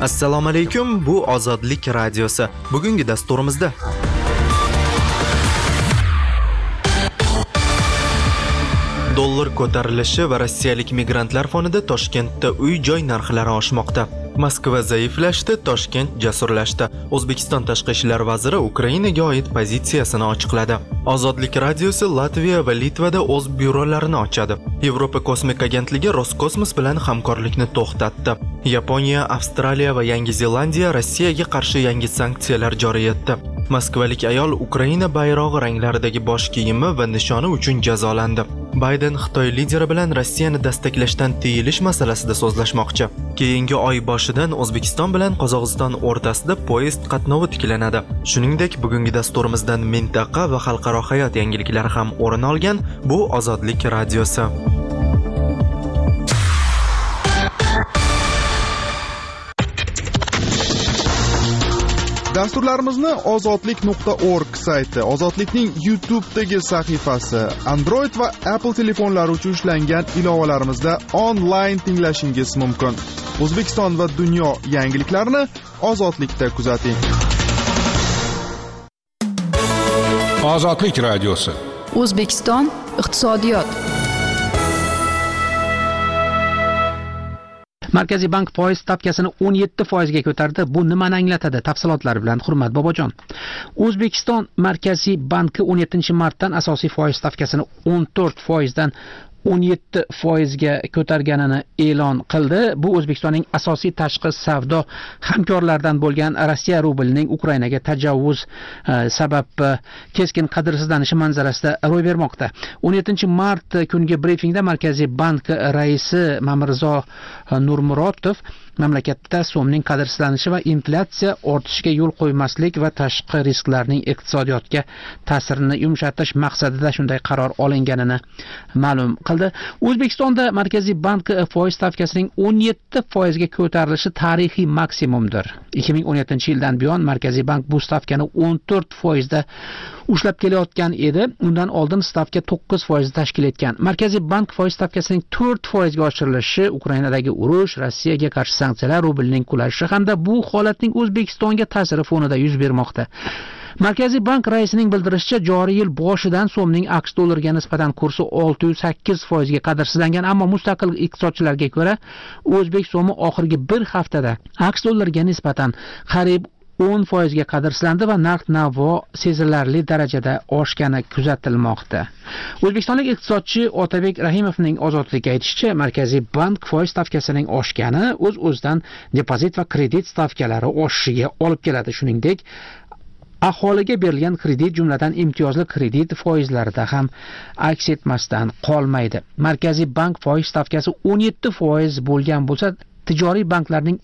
Assalomu alaykum, bu Ozodlik radiosi. Bugungi dasturimizda dollar ko'tarilishi va rossiyalik migrantlar fonida Toshkentda uy-joy narxlari oshmoqda. Moskva zaiflashdi, Toshkent jasurlashdi. O'zbekiston tashqi ishlar vaziri Ukrainaga oid pozitsiyasini ochiqladi. Ozodlik radiosi Latviya va Litvada o'z byurolarini ochadi. Yevropa kosmik agentligi Roskosmos bilan hamkorlikni to'xtatdi. Yaponiya, Avstraliya va Yangi Zelandiya Rossiyaga qarshi yangi sanksiyalar joriy etdi. Moskvalik ayol Ukraina bayrog'i ranglaridagi bosh kiyimi va nishoni uchun jazolandi. Bayden Xitoy lideri bilan Rossiyani dastaklashdan tiyilish masalasida so'zlashmoqchi. Keyingi oy boshidan O'zbekiston bilan Qozog'iston o'rtasida poyezd qatnovi tiklanadi. Shuningdek, bugungi dasturimizdan mintaqa va xalqaro hayot yangiliklari ham o'rin olgan. Bu Ozodlik radiosi. Dasturlarimizni ozodlik.org sayti, Ozodlikning YouTube'dagi sahifasi, Android va Apple telefonlari uchun ishlangan ilovalarimizda onlayn tinglashingiz mumkin. O'zbekiston va dunyo yangiliklarini Ozodlikda kuzating. Ozodlik radiosi. O'zbekiston iqtisodiyot. Markaziy bank foiz stavkasini 17% ga ko'tardi. Bu nimani anglatadi? Tafsilotlar bilan Hurmat Bobojon. O'zbekiston Markaziy banki 17-martdan asosiy foiz stavkasini 14% dan 17% ga ko'targanini e'lon qildi. Bu O'zbekistonning asosiy tashqi savdo hamkorlaridan bo'lgan Rossiya rublining Ukrainaga tajovuz sabab keskin qadrsizlanishi manzarasida ro'y bermoqda. 17-mart kungi brifingda Markaziy bank raisi Mamirzo Nurmurotov mamlakatda so'mning qadrsizlanishi va inflyatsiya ortishiga yo'l qo'ymaslik va tashqi risklarning iqtisodiyotga ta'sirini yumshatish maqsadida shunday qaror olinganini ma'lum qildi. O'zbekistonda Markaziy bank foiz stavkasining 17% ga ko'tarilishi tarixiy maksimumdir. 2017-yildan buyon Markaziy bank bu stavkani 14% da ushlab kelayotgan edi. Undan oldin stavka 9% tashkil etgan. Markaziy bank foiz stavkasining 4% ga oshirilishi Ukrainadagi urush, Rossiyaga qarshi sanksiyalar, rublning qulashi hamda bu holatning O'zbekistonga ta'siri fonida yuz bermoqda. Markaziy bank raisining bildirishicha, joriy yil boshidan so'mning AQSh dollariga nisbatan kursi 608% ga qadrsizlangan, ammo mustaqil iqtisodchilarga ko'ra, o'zbek so'mi oxirgi bir haftada AQSh dollariga nisbatan qariyb 10% ga qadrsizlandi va narx-navo sezilarli darajada oshgani kuzatilmoqda. O'zbekistonlik iqtisodchi Otabek Rahimovning Ozodlikka aytishicha, Markaziy bank foiz stavkasining oshgani o'z-o'zidan depozit va kredit stavkalari oshishiga olib keladi. Shuningdek, aholiga berilgan kredit, jumladan imtiyozli kredit foizlarida ham aks etmasdan qolmaydi. Markaziy bank foiz stavkasi 17% bo'lgan bo'lsa, tijoriy banklarning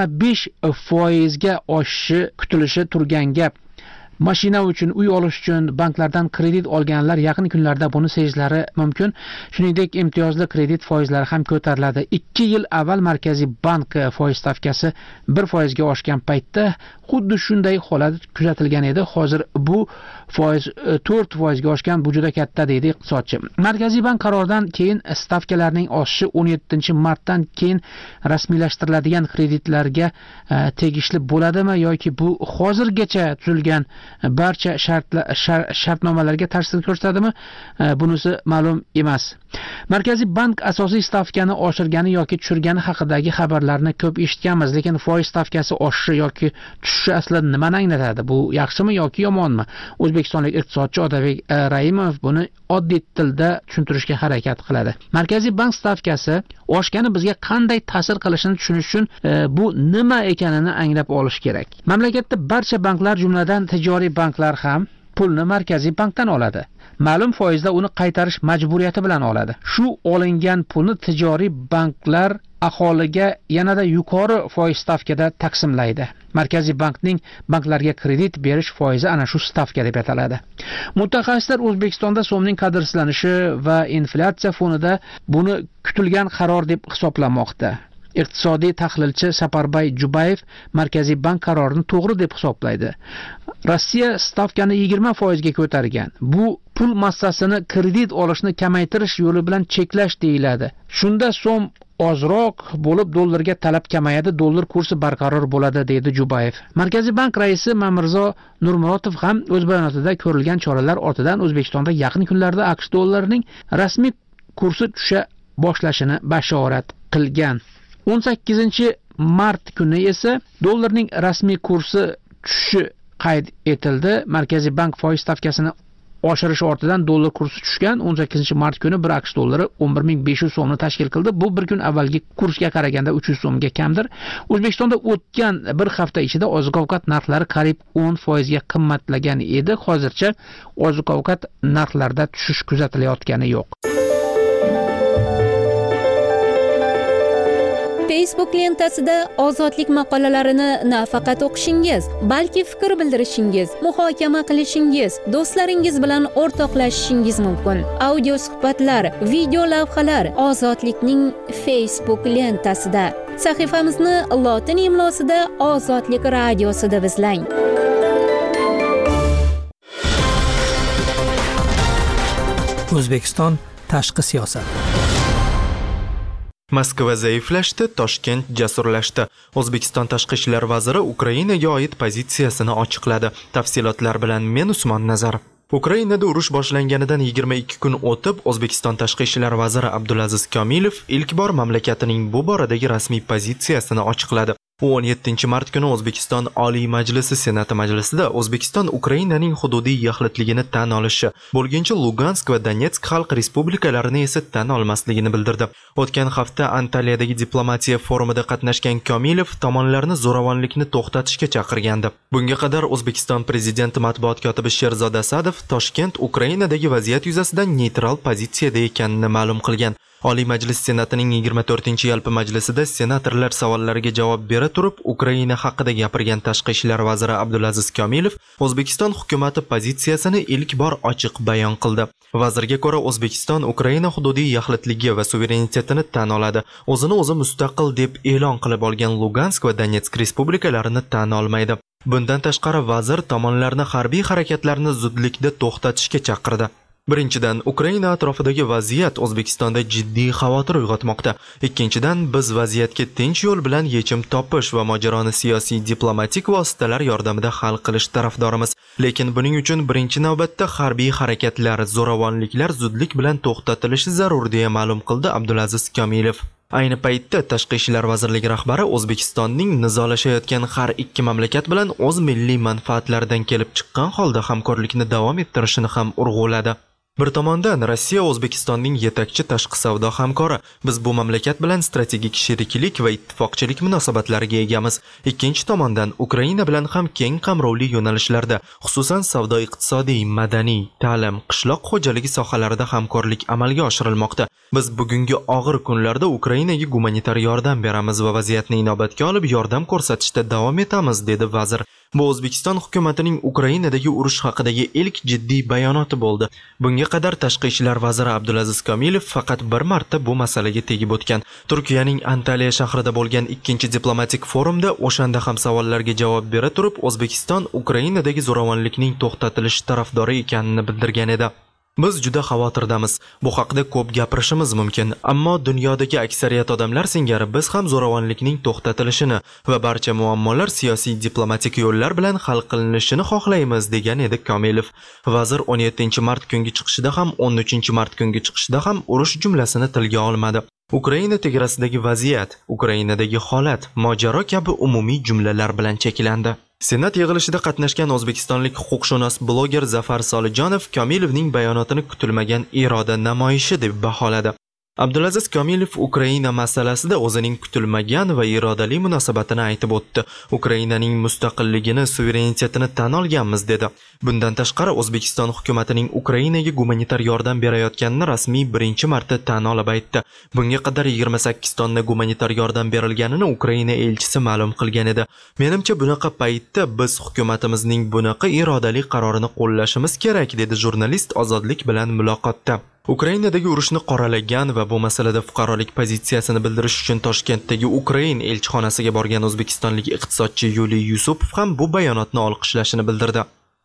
25% ga oshishi kutilishi turgan gap. Mashina uchun, uy olish uchun banklardan kredit olganlar yaqin kunlarda buni sezishlari mumkin. Shuningdek, imtiyozli kredit foizlari ham ko'tariladi. 2 yil avval Markaziy bank foiz stavkasi 1% ga oshgan paytda xuddi shunday holat kuzatilgan edi. Hozir bu foiz 4% ga oshgan, bu juda katta deydi iqtisodchi. Markaziy bank qaroridan keyin stavkalarning oshishi 17-martdan keyin rasmiylashtiriladigan kreditlarga tegishli bo'ladimi yoki bu hozirgacha tuzilgan barcha shartnomalarga ta'sir ko'rsatadimi? Bunisi ma'lum emas. Markaziy bank asosiy stavkani oshirgani yoki tushirgani haqidagi xabarlarni ko'p eshitganmiz, lekin foiz stavkasi oshishi yoki tushishi aslida nimani anglatadi? Bu yaxshimi yoki yomonmi? O'zbekistonlik iqtisodchi Otabek Raimov buni oddiy tilda tushuntirishga harakat qiladi. Markaziy bank stavkasi oshgani bizga qanday ta'sir qilishini tushunish uchun bu nima ekanini anglab olish kerak. Mamlakatda barcha banklar, jumladan tijoriy banklar ham pulni Markaziy bankdan oladi. Ma'lum foizda uni qaytarish majburiyati bilan oladi. Shu olingan pulni tijoriy banklar aholiga yanada yuqori foiz stavkada taqsimlaydi. Markaziy bankning banklarga kredit berish foizi ana shu stavka deb ataladi. Mutaxassislar O'zbekistonda so'mning qadrsizlanishi va inflyatsiya fonida buni kutilgan qaror deb hisoblamoqda. Iqtisodiy tahlilchi Saparbay Jubayev Markaziy bank qarorini to'g'ri deb hisoblaydi. Rossiya stavkani 20% ga ko'targan. Bu pul massasini kredit olishni kamaytirish yo'li bilan cheklash deyiladi. Shunda so'm ozroq bo'lib dollarga talab kamayadi, dollar kursi barqaror bo'ladi, deydi Jubayev. Markaziy bank raisi Mamirzo Nurmuratov ham o'z bayonotida ko'rilgan choralar ortidan O'zbekistonda yaqin kunlarda AQSh dollarining rasmiy kursi tusha boshlashini bashorat qilgan. 18-mart kuni esa dollarning rasmiy kursi tushishi qayd etildi. Markaziy bank foiz stavkasini oshirish ortidan dollar kursi tushgan. 18-mart kuni bir AQSh dollari 11.500 so'mni tashkil qildi. Bu bir kun avvalgi kursga qaraganda 300 so'mga kamdir. O'zbekistonda o'tgan bir hafta ichida oziq-ovqat narxlari qariyb 10% ga qimmatlagan edi. Hozircha oziq-ovqat narxlarida tushish kuzatilayotgani yo'q. Facebook lentasida ozodlik maqolalarini nafaqat o'qishingiz, balki fikr bildirishingiz, muhokama qilishingiz, do'stlaringiz bilan o'rtoqlashishingiz mumkin. Audio suhbatlar, video lavhalar Ozodlikning Facebook lentasida. Sahifamizni lotin imlosida Ozodlik radiosi deb izlang. O'zbekiston tashqi siyosat. Moskva zaiflashdi, Toshkent jasurlashdi. O'zbekiston tashqi ishlar vaziri Ukrainaga oid pozitsiyasini ochiqladi. Tafsilotlar bilan men Usmon Nazarov. Ukrainada urush boshlanganidan 22 kun o'tib, O'zbekiston tashqi ishlar vaziri Abdulaziz Komilov ilk bor mamlakatining bu boradagi rasmiy pozitsiyasini ochiqladi. 17-mart kuni O'zbekiston Oliy Majlisi Senati majlisida O'zbekiston Ukrainaning hududiy yaxlitligini tan olishi, bo'lgancha Lugansk va Donetsk xalq respublikalarini esa tan olmasligini bildirdi. O'tgan hafta Antaliyadagi diplomatiya forumida qatnashgan Komilov tomonlarni zo'ravonlikni to'xtatishga chaqirgandi. Bunga qadar O'zbekiston prezidenti matbuot kotibi Sherzod Asadov Toshkent Ukrainadagi vaziyat yuzasidan neytral pozitsiyada ekanini ma'lum qilgan. Oliy Majlis Senatining 24-yalpi majlisida senatorlar savollariga javob bera turib, Ukraina haqida gapirgan tashqi ishlar vaziri Abdulaziz Komilov O'zbekiston hukumatı pozitsiyasini ilk bor ochiq bayon qildi. Vazirga ko'ra, O'zbekiston Ukraina hududiy yaxlitligi va suverenitetini tan oladi. O'zini o'zi mustaqil deb e'lon qilib olgan Lugansk va Donetsk respublikalarini tan olmaydi. Bundan tashqari vazir tomonlarni harbiy harakatlarni zudlikda to'xtatishga chaqirdi. Birinchidan, Ukraina atrofidagi vaziyat O'zbekistonda jiddiy xavotir uyg'otmoqda. Ikkinchidan, biz vaziyatga tinch yo'l bilan yechim topish va mojaroni siyosiy diplomatik vositalar yordamida hal qilish tarafdorimiz. Lekin buning uchun birinchi navbatda harbiy harakatlar, zo'ravonliklar zudlik bilan to'xtatilishi zarur, deya ma'lum qildi Abdulaziz Komilov. Ayni paytda Tashqi ishlar vazirligi rahbari O'zbekistonning nizolashayotgan har ikki mamlakat bilan o'z milliy manfaatlaridan kelib chiqqan holda hamkorlikni davom ettirishini ham urg'uladi. Bir tomondan Rossiya O'zbekistonning yetakchi tashqi savdo hamkori. Biz bu mamlakat bilan strategik sheriklik va ittifoqchilik munosabatlariga egamiz. Ikkinchi tomondan Ukraina bilan ham keng qamrovli yo'nalishlarda, xususan savdo-iqtisodiy, madaniy, ta'lim, qishloq xo'jaligi sohalarida hamkorlik amalga oshirilmoqda. Biz bugungi og'ir kunlarda Ukrainaga gumanitar yordam beramiz va vaziyatni inobatga olib yordam ko'rsatishda davom etamiz, dedi vazir. Bu O'zbekiston hukumatining Ukrainadagi urush haqidagi ilk jiddiy bayonoti bo'ldi. Bunga qadar tashqi ishlar vaziri Abdulaziz Komilov faqat bir marta bu masalaga tegib o'tgan. Turkiyaning Antaliya shahrida bo'lgan ikkinchi diplomatik forumda o'shanda ham savollarga javob bera turib, O'zbekiston Ukrainadagi zo'ravonlikning to'xtatilishi tarafdori ekanini bildirgan edi. Biz juda xavotirdamiz. Bu haqida ko'p gapirishimiz mumkin, ammo dunyodagi aksariyat odamlar singari biz ham zo'ravonlikning to'xtatilishini va barcha muammolar siyosiy diplomatik yo'llar bilan hal qilinishini xohlaymiz, degan edi Komilov. Vazir 17-mart kungi chiqishida ham 13-mart kungi chiqishida ham urush jumlasini tilga olmadi. Ukraina chegarasidagi vaziyat, Ukrainadagi holat, mojaro kabi umumiy jumlalar bilan cheklandi. Senat yig'ilishida qatnashgan o'zbekistonlik huquqshunos bloger Zafar Solijonov Komilovning bayonotini kutilmagan iroda namoyishi deb baholadi. Abdulaziz Komilov Ukraina masalasida o'zining kutilmagan va irodali munosabatini aytib o'tdi. Ukrainaning mustaqilligini, suverenitetini tan olganmiz, dedi. Bundan tashqari O'zbekiston hukumatining Ukrainaga gumanitar yordam berayotganini rasmiy birinchi marta tan olib aytdi. Bunga qadar 28 tonna gumanitar yordam berilganini Ukraina elchisi ma'lum qilgan edi. Menimcha bunaqa paytda biz hukumatimizning bunaqa irodali qarorini qo'llashimiz kerak, dedi jurnalist Ozodlik bilan muloqotda. Ukrainadagi urushni qoralagan va bu masalada fuqarolik pozitsiyasini bildirish uchun Toshkentdagi Ukraina elchixonasiga borgan o'zbekistonlik iqtisodchi Yuliy Yusupov ham bu bayonotni olqishlashini bildirdi.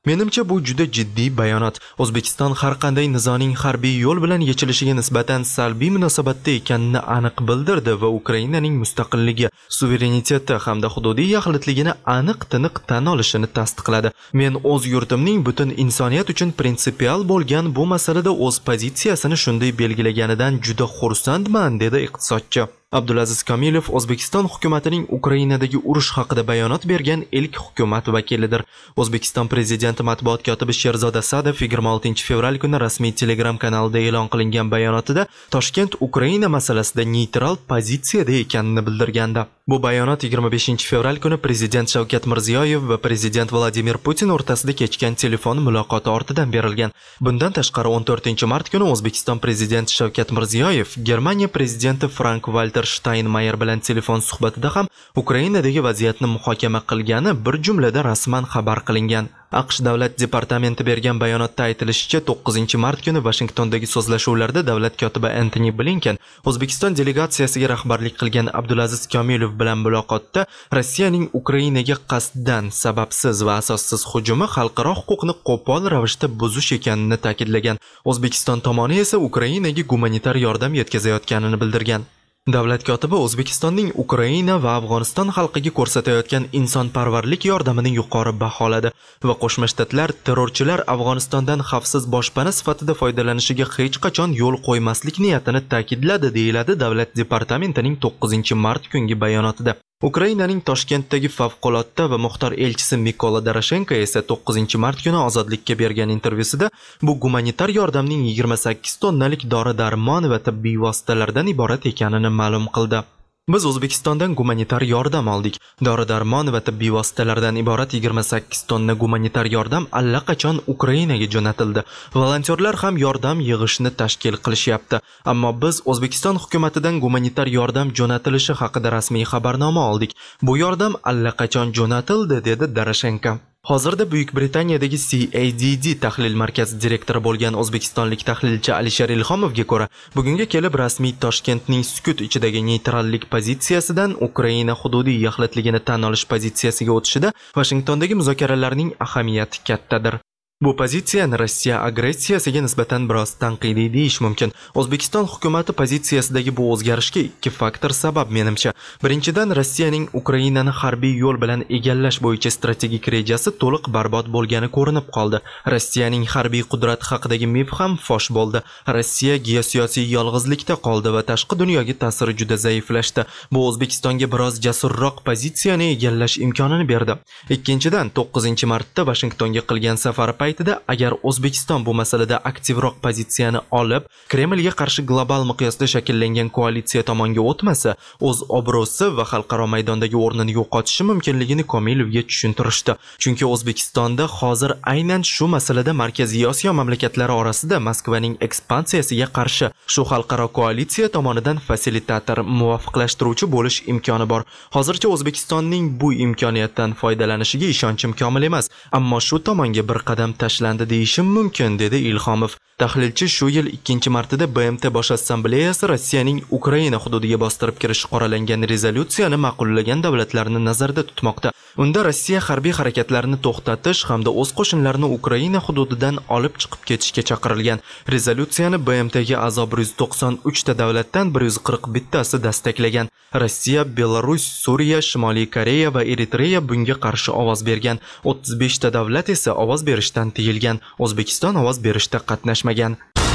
Menimcha bu juda jiddiy bayonot. O'zbekiston har qanday nizoning harbiy yo'l bilan yechilishiga nisbatan salbiy munosabatda ekanini aniq bildirdi va Ukrainaning mustaqilligi, suvereniteti hamda hududiy yaxlitligini aniq-tiniq tan olishini tasdiqladi. Men o'z yurtimning butun insoniyat uchun prinsipial bo'lgan bu masalada o'z pozitsiyasini shunday belgilaganidan juda xursandman, dedi iqtisodchi. Abdulaziz Komilov O'zbekiston hukumatining Ukrainadagi urush haqida bayonot bergan ilk hukumat vakilidir. O'zbekiston prezidenti matbuot kotibi Sherzod Asadov 26 fevral kuni rasmiy Telegram kanalida e'lon qilingan bayonotida Toshkent Ukraina masalasida neytral pozitsiyada ekanini bildirgandi. Bu bayonot 25 fevral kuni prezident Shavkat Mirziyoyev va prezident Vladimir Putin o'rtasida kechgan telefon muloqoti ortidan berilgan. Bundan tashqari 14 mart kuni O'zbekiston prezidenti Shavkat Mirziyoyev Germaniya prezidenti Frank-Walter Steinmeier bilan telefon suhbatida ham Ukrainadagi vaziyatni muhokama qilgani bir jumlada rasman xabar qilingan. AQSh davlat departamenti bergan bayonotda aytilishicha 9 mart kuni Washingtondagi so'zlashuvlarda davlat kotibi Antony Blinken O'zbekiston delegatsiyasiga rahbarlik qilgan Abdulaziz Komilov bilan muloqotda Rossiyaning Ukrainaga qasddan, sababsiz va asossiz hujumi xalqaro huquqni qo'pol ravishda buzish ekanini ta'kidlagan. O'zbekiston tomoni esa Ukrainaga gumanitar yordam yetkazayotganini bildirgan. Davlat kotibi O'zbekistonning Ukraina va Afg'oniston xalqiga ko'rsatayotgan insonparvarlik yordamini yuqori baholadi va Qo'shma Shtatlar terrorchilar Afg'onistondan xavfsiz boshpana sifatida foydalanishiga hech qachon yo'l qo'ymaslik niyatini ta'kidladi, deyiladi Davlat departamentining 9 mart kungi bayonotida. Ukrainaning Toshkentdagi favqulodda va muxtor elchisi Mikola Doroshenko esa 9 mart kuni Ozodlikka bergan intervyusida bu gumanitar yordamning 28 tonnalik dori-darmon va tibbiy vositalardan iborat ekanini ma'lum qildi. Biz O'zbekistondan gumanitar yordam oldik. Dori-darmon va tibbiy vositalardan iborat 28 tonna gumanitar yordam allaqachon Ukrainaga jo'natildi. Volontyorlar ham yordam yig'ishni tashkil qilishyapti. Ammo biz O'zbekiston hukumatidan gumanitar yordam jo'natilishi haqida rasmiy xabarnoma oldik. Bu yordam allaqachon jo'natildi, dedi Doroshenko. Hozirda Buyuk Britaniyadagi CADD tahlil markazi direktori bo'lgan o'zbekistonlik tahlilchi Alisher Ilhomovga ko'ra, bugunga kelib rasmiy Toshkentning sukut ichidagi neytrallik pozitsiyasidan Ukraina hududiy yaxlitligini tan olish pozitsiyasiga o'tishida Washingtondagi muzokaralarning ahamiyati kattadir. Bu pozitsiyani Rossiya agressiyasiga nisbatan biroz tanqidiy deyish mumkin. O'zbekiston hukumati pozitsiyasidagi bu o'zgarishga ikki faktor sabab menimcha. Birinchidan, Rossiyaning Ukrainani harbiy yo'l bilan egallash bo'yicha strategik rejasi to'liq barbod bo'lgani ko'rinib qoldi. Rossiyaning harbiy qudrati haqidagi mif ham fosh bo'ldi. Rossiya geosiyosiy yolg'izlikda qoldi va tashqi dunyoga ta'siri juda zaiflashdi. Bu O'zbekistonga biroz jasurroq pozitsiyani egallash imkonini berdi. Ikkinchidan, 9 martda Washingtonga qilgan safari paytida agar O'zbekiston bu masalada aktivroq pozitsiyani olib, Kremlga qarshi global miqyosda shakllangan koalitsiya tomonga o'tmasa, o'z obro'si va xalqaro maydondagi o'rnini yo'qotishi mumkinligini Komilovga tushuntirishdi. Chunki O'zbekistonda hozir aynan shu masalada Markaziy Osiyo mamlakatlari orasida Moskvaning ekspansiyasiga qarshi shu xalqaro koalitsiya tomonidan fasilitator, muvofiqlashtiruvchi bo'lish imkoni bor. Hozircha O'zbekistonning bu imkoniyatdan foydalanishiga ishonchim komil emas, ammo shu tomonga bir qadam tashlandi deyishim mumkin, dedi Ilhomov. Tahlilchi shu yil 2-martida BMT Bosh Assambleyasi Rossiyaning Ukraina hududiga bostirib kirishi qoralangan rezolyutsiyani ma'qullagan davlatlarni nazarda tutmoqda. Unda Rossiya harbiy harakatlarini to'xtatish hamda o'z qo'shinlarini Ukraina hududidan olib chiqib ketishga chaqirilgan. Rezolyutsiyani BMTga a'zo 193 ta davlatdan 141 tasi dastaqlagan. Rossiya, Belarus, Suriya, Shimoliy Koreya va Eritreya bunga qarshi ovoz bergan. 35 ta davlat esa ovoz berishdan tiyilgan. O'zbekiston ovoz berishda qatnashmagan.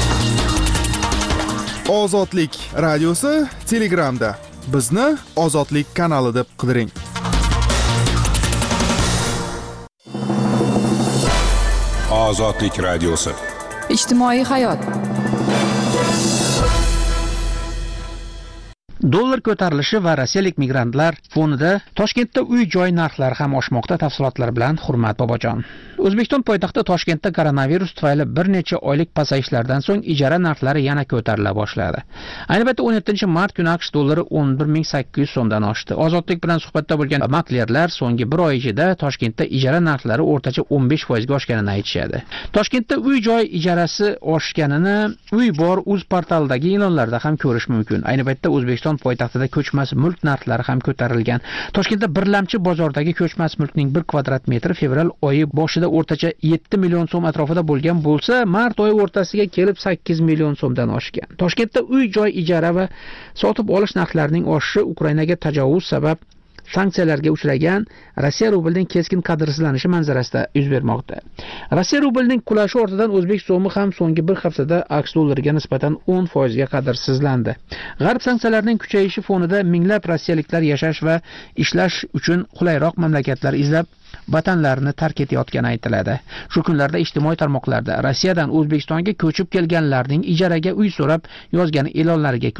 Ozodlik radiosi Telegramda. Bizni Ozodlik kanali deb qidiring. Ozodlik radiosi. Ijtimoiy hayot. Dollar ko'tarilishi va rossiyalik migrantlar fonida Toshkentda uy-joy narxlari ham oshmoqda. Tafsilotlar bilan Hurmat Bobojon. O'zbekiston poytaxti Toshkentda koronavirus tufayli bir necha oylik pasayishlardan so'ng ijara narxlari yana ko'tarila boshladi. Ayni paytda 17 mart kuni AQSh dollari 11.800 so'mdan oshdi. Ozodlik bilan suhbatda bo'lgan maklerlar so'nggi bir oy ichida Toshkentda ijara narxlari o'rtacha 15% ga oshganini aytishadi. Toshkentda uy-joy ijarasi oshganini Uy bor.uz portalidagi e'lonlarda ham ko'rish mumkin. Ayni paytda O'zbekiston poytaxtida ko'chmas mulk narxlari ham ko'tarilgan. Toshkentda birlamchi bozordagi ko'chmas mulkning 1 kvadrat metri fevral oyi boshida o'rtacha 7 million so'm atrofida bo'lgan bo'lsa, mart oyi o'rtasiga kelib 8 million so'mdan oshgan. Toshkentda uy-joy ijara va sotib olish narxlarining oshishi Ukrainaga tajovuz sabab sanksiyalarga uchragan Rossiya rublining keskin qadrsizlanishi manzarasida yuz bermoqda. Rossiya rublining qulashi ortidan o'zbek so'mi ham so'nggi bir haftada aks dollariga nisbatan 10% ga qadrsizlandi. G'arb sanksiyalarining kuchayishi fonida minglab rossiyaliklar yashash va ishlash uchun qulayroq mamlakatlar izlab vatanlarini tark etayotgani aytiladi. Shu kunlarda ijtimoiy tarmoqlarda Rossiyadan O'zbekistonga ko'chib kelganlarning ijaraga uy so'rab yozgan e'lonlariga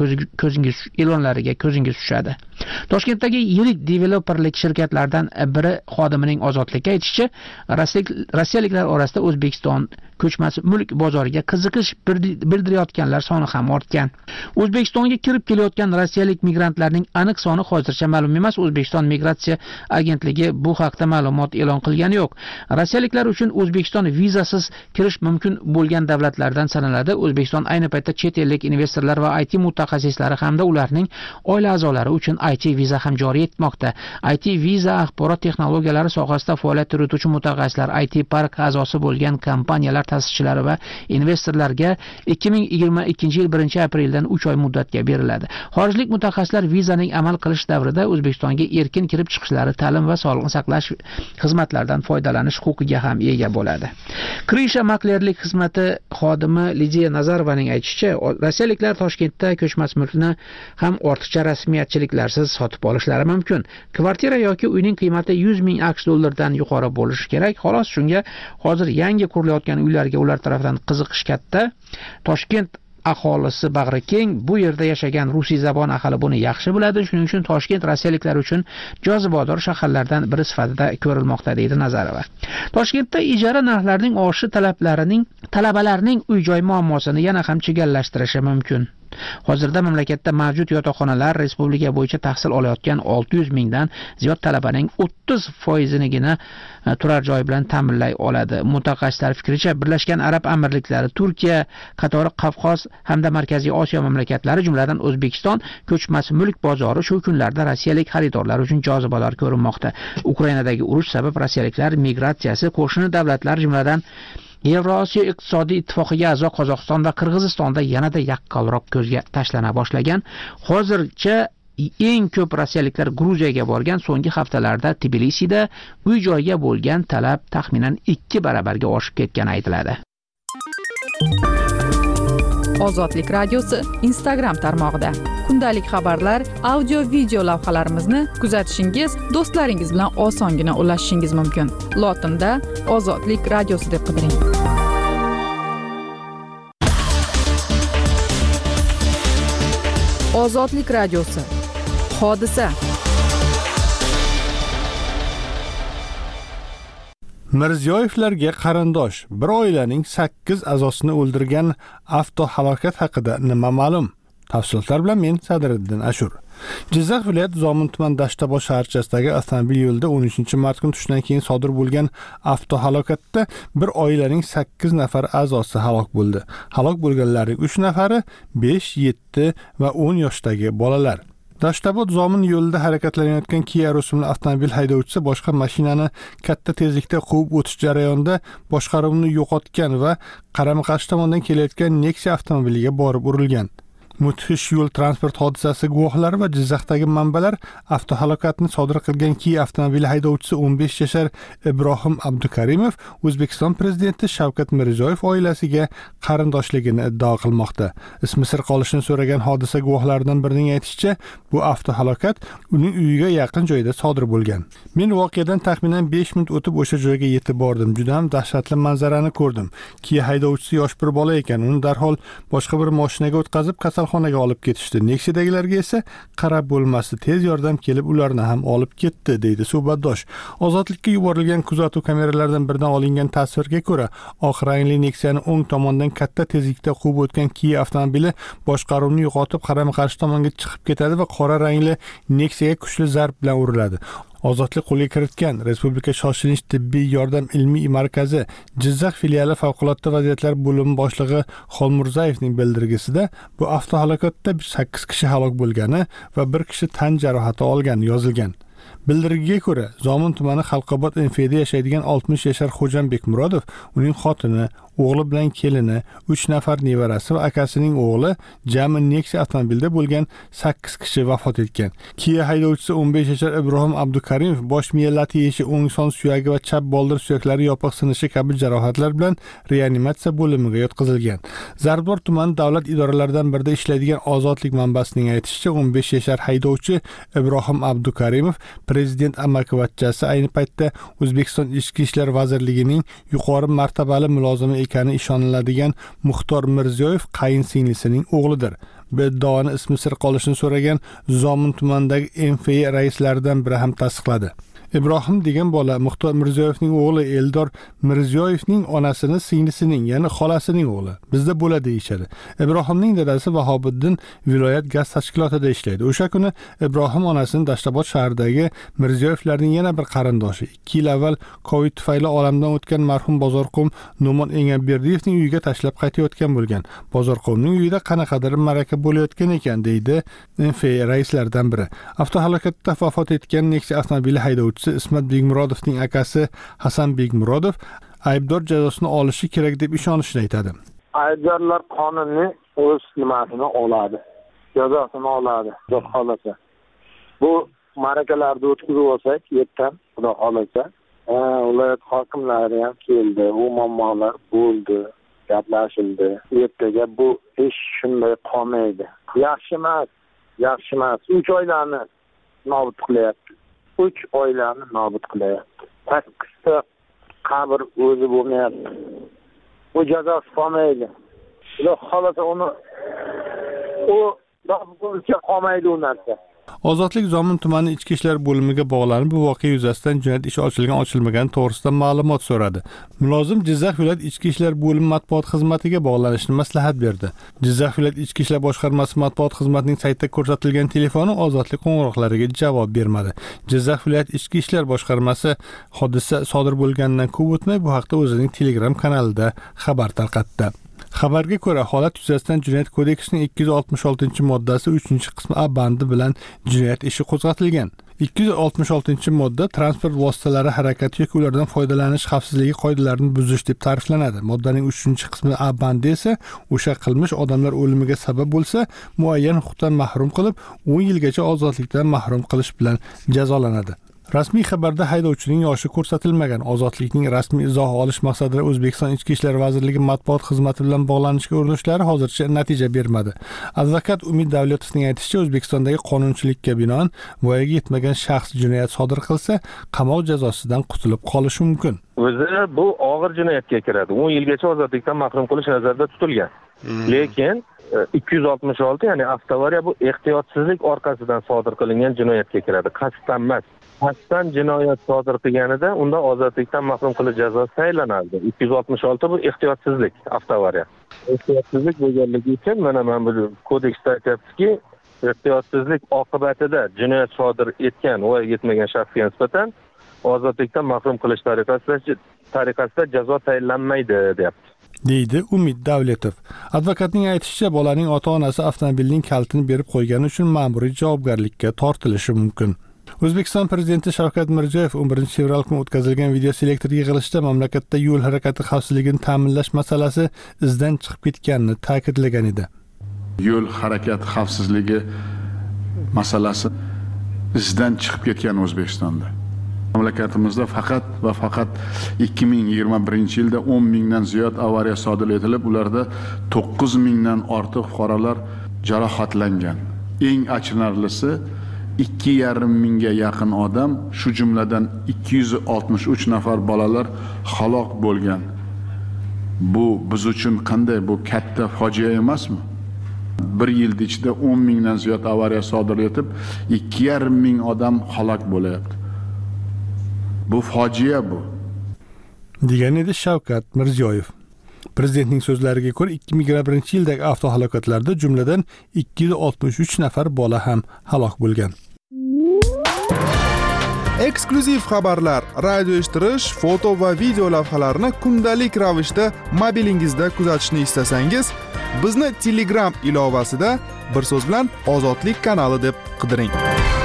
ko'zingiz tushadi. Toshkentdagi yirik developerlik shirkatlardan biri xodimining ozodlikka aytishicha, rossiyaliklar orasida O'zbekiston ko'chmas mulk bozoriga qiziqish bildirayotganlar soni ham ortgan. O'zbekistonga kirib kelayotgan rossiyalik migrantlarning aniq soni hozircha ma'lum emas. O'zbekiston migratsiya agentligi bu haqda ma'lumot e'lon qilgani yo'q. Rossiyaliklar uchun O'zbekiston vizasiz kirish mumkin bo'lgan davlatlardan sanaladi. O'zbekiston ayni paytda chet ellik investorlar va IT mutaxassislari hamda ularning oila a'zolari uchun IT viza ham joriy etmoqda. IT viza axborot texnologiyalari sohasida faoliyat yurituvchi mutaxassislar, IT park a'zosi bo'lgan kompaniyalar ta'sischilari va investorlarga 2022-yil 1-apreldan 3 oy muddatga beriladi. Xorijlik mutaxassislar vizaning amal qilish davrida O'zbekistonga erkin kirib chiqishlari, ta'lim va sog'liqni saqlash xizmatlaridan foydalanish huquqiga ham ega bo'ladi. Krisha maklerlik xizmati xodimi Lidiya Nazarovaning aytishicha, rossiyaliklar Toshkentda ko'chmas mulkni ham ortiqcha rasmiyatchiliklarsiz sotib olishlari mumkin. Kvartira yoki uyning qiymati 100 ming AQSh dollardan yuqori bo'lishi kerak. Xolos shunga hozir yangi qurilayotgan uylarga ular tomonidan qiziqish katta. Toshkent aholisi bag'ri keng, bu yerda yashagan rusiy zabon aholi buni yaxshi biladi. Shuning uchun Toshkent rossiyaliklar uchun jozibador shaharlardan biri sifatida ko'rilmoqda, deydi Nazarova. Toshkentda ijara narxlarining oshishi talabalarning uy-joy muammosini yana ham chigallashtirishi mumkin. Hozirda mamlakatda mavjud yotoqxonalar respublika bo'yicha tahsil olayotgan 600 mingdan ziyod talabaning 30%nigina turar joy bilan ta'minlay oladi. Mutaxassislar fikricha, Birlashgan Arab Amirliklari, Turkiya qatori Qafqoz hamda Markaziy Osiyo mamlakatlari, jumladan O'zbekiston ko'chmas mulk bozori shu kunlarda rossiyalik xaridorlar uchun jozibador ko'rinmoqda. Ukrainadagi urush sabab rossiyaliklar migratsiyasi qo'shni davlatlar, jumladan Yevrosiyo iqtisodiy ittifoqiga a'zo Qozog'iston va Qirg'izistonda yanada yaqqolroq ko'zga tashlana boshlagan. Hozircha eng ko'p rossiyaliklar Gruziyaga borgan. So'nggi haftalarda Tbilisida uy-joyga bo'lgan talab taxminan 2 barabarga oshib ketgani aytiladi. Ozodlik radiosi Instagram tarmog'ida kundalik xabarlar, audio video lavhalarimizni kuzatishingiz, do'stlaringiz bilan osongina ulashishingiz mumkin. Lotinda Ozodlik radiosi deb qidiring. Ozodlik radiosi. Hodisa. Mirziyoyevlarga qarindosh bir oilaning 8 a'zosini o'ldirgan avtohalokat haqida nima ma'lum? Tafsilotlar bilan men Sadriddin Ashur. Jizzax viloyati Zomin tuman Dashtabosh shaharchasidagi avtomobil yo'lida 13-mart kuni tushdan keyin sodir bo'lgan avtohalokatda bir oilaning 8 nafar a'zosi halok bo'ldi. Halok bo'lganlarning 3 nafari 5, 7 va 10 yoshdagi bolalar. Dashtabod Zomin yo'lida harakatlanayotgan Kia rusumli avtomobil haydovchisi boshqa mashinani katta tezlikda quvib o'tish jarayonida boshqaruvni yo'qotgan va qarama-qarshi tomondan kelayotgan Nexia avtomobiliga borib urilgan. Mudhish yo'l transport hodisasi guvohlari va Jizzaxdagi manbalar avtohalokatni sodir qilgan Kia avtomobili haydovchisi 15 yashar Ibrohim Abdukarimov O'zbekiston prezidenti Shavkat Mirziyoyev oilasiga qarindoshligini iddao qilmoqda. Ismi sir qolishini so'ragan hodisa guvohlaridan birining aytishicha, bu avtohalokat uning uyiga yaqin joyda sodir bo'lgan. Men voqeadan taxminan 5 minut o'tib o'sha joyga yetib bordim. Juda ham dahshatli manzarani ko'rdim. Kia haydovchisi yosh bir bola ekan. Uni darhol boshqa bir mashinaga o'tkazib kasalxonaga olib ketishdi. Nexia'dagilarga esa qarab bo'lmasdi. Tez yordam kelib ularni ham olib ketdi, deydi suhbatdosh. Ozodlikka yuborilgan kuzatuv kameralaridan biridan olingan tasvirga ko'ra, oq rangli Nexia'ni o'ng tomondan katta tezlikda quvib o'tgan Kia avtomobili boshqaruvni yo'qotib qarama-qarshi tomonga chiqib ketadi va qora rangli Nexia'ga kuchli zarb bilan uriladi. Ozodlik qo'lga kiritgan Respublika shoshilinch tibbiy yordam ilmiy markazi Jizzax filiali favqulodda vaziyatlar bo'limi boshlig'i Xolmurzayevning bildirgisida bu avtohalokatda 8 kishi halok bo'lgani va 1 kishi tan jarohati olgani yozilgan. Bildirgiga ko'ra, Zomin tumani Xalqobod MFda yashaydigan 60 yashar Xo'jam Bekmurodov, uning xotini, o'g'li bilan kelini, 3 nafar nevarasi va akasining o'g'li jami Nexia avtomobilda bo'lgan 8 kishi vafot etgan. Kia haydovchisi 15 yashar Ibrohim Abdukarimov bosh miya lat yeyishi, o'ng son suyagi va chap boldir suyaklari yopiq sinishi kabi jarohatlar bilan reanimatsiya bo'limiga yotqizilgan. Zarbdor tuman davlat idoralaridan birida ishlaydigan Ozodlik manbasining aytishicha, 15 yashar haydovchi Ibrohim Abdukarimov prezident amakivachchasi, ayni paytda O'zbekiston Ichki ishlar vazirligining yuqori martabali mulozimi ekani ishoniladigan Muxtor Mirziyoyev qayinsingilisining o'g'lidir. Beddoani ismi sir qolishini so'ragan Zomin tumanidagi MFA raislaridan biri ham tasdiqladi. Ibrohim degan bola Muxtor Mirziyoyevning o'g'li Eldor Mirziyoyevning onasini singlisining, ya'ni xolasining o'g'li. Bizda bo'ladi deyishadi. Ibrohimning dadasi Vahobiddin viloyat gaz tashkilotida ishlaydi. O'sha kuni Ibrohim onasini Dashtobod shahridagi Mirziyoyevlarning yana bir qarindoshi, 2 yil avval Covid tufayli olamdan o'tgan marhum Bozorqo'm No'mon Engamberdiyevning uyiga tashlab qaytayotgan bo'lgan. Bozorqo'mning uyida qanaqadir maraka bo'layotgan ekan, deydi MFA raislaridan biri. Avtohalokatda vafot etgan Nexia avtomobili haydovchisi Ismat Begmurodovning akasi Hasan Begmurodov aybdor jazosini olishi kerak deb ishonishini aytadi. Aybdorlar qonunni o'z nimasini oladi, jazosini oladi, xudo xolasa. Bu marakalarni o'tkazib olsak, yerdan xudo xolasa, viloyat hokimlari ham keldi, u muammolar bo'ldi, gaplashildi. Ertaga bu ish shunday qolmaydi. Yaxshi emas. 3 oylarni nobud qilyapti. 3 oylarni nobud qilyapti. 8 ta qabr o'zi bo'lmayapti. Bu jazosi qolmaydi. Xudo xolasa uni bo'lsa qolmaydi u narsa. Ozodlik Zomin tumani ichki ishlar bo'limiga bog'lanib, bu voqea yuzasidan jinoyat ishi ochilgan-ochilmagani to'g'risida ma'lumot so'radi. Mulozim Jizzax viloyat ichki ishlar bo'limi matbuot xizmatiga bog'lanishni maslahat berdi. Jizzax viloyat ichki ishlar boshqarmasi matbuot xizmatining saytida ko'rsatilgan telefoni Ozodlik qo'ng'iroqlariga javob bermadi. Jizzax viloyat ichki ishlar boshqarmasi hodisa sodir bo'lganidan ko'p o'tmay bu haqda o'zining Telegram kanalida xabar tarqatdi. Xabarga ko'ra, holat yuzasidan Jinoyat kodeksining 266-moddasi 3-qismi A bandi bilan jinoyat ishi qo'zg'atilgan. 266-modda transport vositalari harakati yoki ulardan foydalanish xavfsizligi qoidalarini buzish deb ta'riflanadi. Moddaning 3-qismi A bandi esa o'sha qilmish odamlar o'limiga sabab bo'lsa, muayyan huquqdan mahrum qilib, 10 yilgacha ozodlikdan mahrum qilish bilan jazolanadi. Rasmiy xabarda haydovchining yoshi ko'rsatilmagan. Ozodlikning rasmiy izoh olish maqsadida O'zbekiston Ichki ishlar vazirligi matbuot xizmati bilan bog'lanishga urinishlari hozircha natija bermadi. Advokat Umid Davletovning aytishicha, O'zbekistondagi qonunchilikka binoan voyaga yetmagan shaxs jinoyat sodir qilsa, qamoq jazosidan qutulib qolishi mumkin. O'zi bu og'ir jinoyatga kiradi. 10 yilgacha ozodlikdan mahrum qilish nazarda tutilgan. Lekin 266, ya'ni avtoavariya bu ehtiyotsizlik orqasidan sodir qilingan jinoyatga kiradi. Qasddan emas. Qasddan jinoyat sodir qilganida unda ozodlikdan mahrum qilish jazosi tayinlanadi. 266 bu ehtiyotsizlik, avtoavariya. Ehtiyotsizlik bo'lganligi uchun mana bu kodeksda aytyaptiki, ehtiyotsizlik oqibatida jinoyat sodir etgan va yetmagan shaxsga nisbatan ozodlikdan mahrum qilish tariqasida jazo tayinlanmaydi, deyapti. deydi Umid Davletov. Advokatning aytishicha, bolaning ota-onasi avtomobilning kalitini berib qo'ygani uchun ma'muriy javobgarlikka tortilishi mumkin. O'zbekiston prezidenti Shavkat Mirziyoyev 11-fevral kuni o'tkazilgan videoselektor yig'ilishida mamlakatda yo'l harakati xavfsizligini ta'minlash masalasi izdan chiqib ketganini ta'kidlagan edi. Yo'l harakati xavfsizligi masalasi izdan chiqib ketgan O'zbekistonda. Mamlakatimizda faqat 2021-yilda 10 mingdan ziyod avariya sodir etilib, ularda 9 mingdan ortiq fuqarolar jarohatlangan. Eng achinarlisi 2,5 mingga yaqin odam, shu jumladan 263 nafar bolalar halok bo'lgan. Bu biz uchun qanday, bu katta fojia emasmi? Bir yil ichida 10 mingdan ziyod avariya sodir etib, 2,5 ming odam halok bo'lyapti. Bu fojia bu. degan edi Shavkat Mirziyoyev. Prezidentning so'zlariga ko'ra 2021-yildagi avtohalokatlarda jumladan 263 nafar bola ham halok bo'lgan. eksklyuziv xabarlar, radio eshittirish, foto va video lavhalarni kundalik ravishda mobilingizda kuzatishni istasangiz, bizni Telegram ilovasida bir so'z bilan Ozodlik kanali deb qidiring.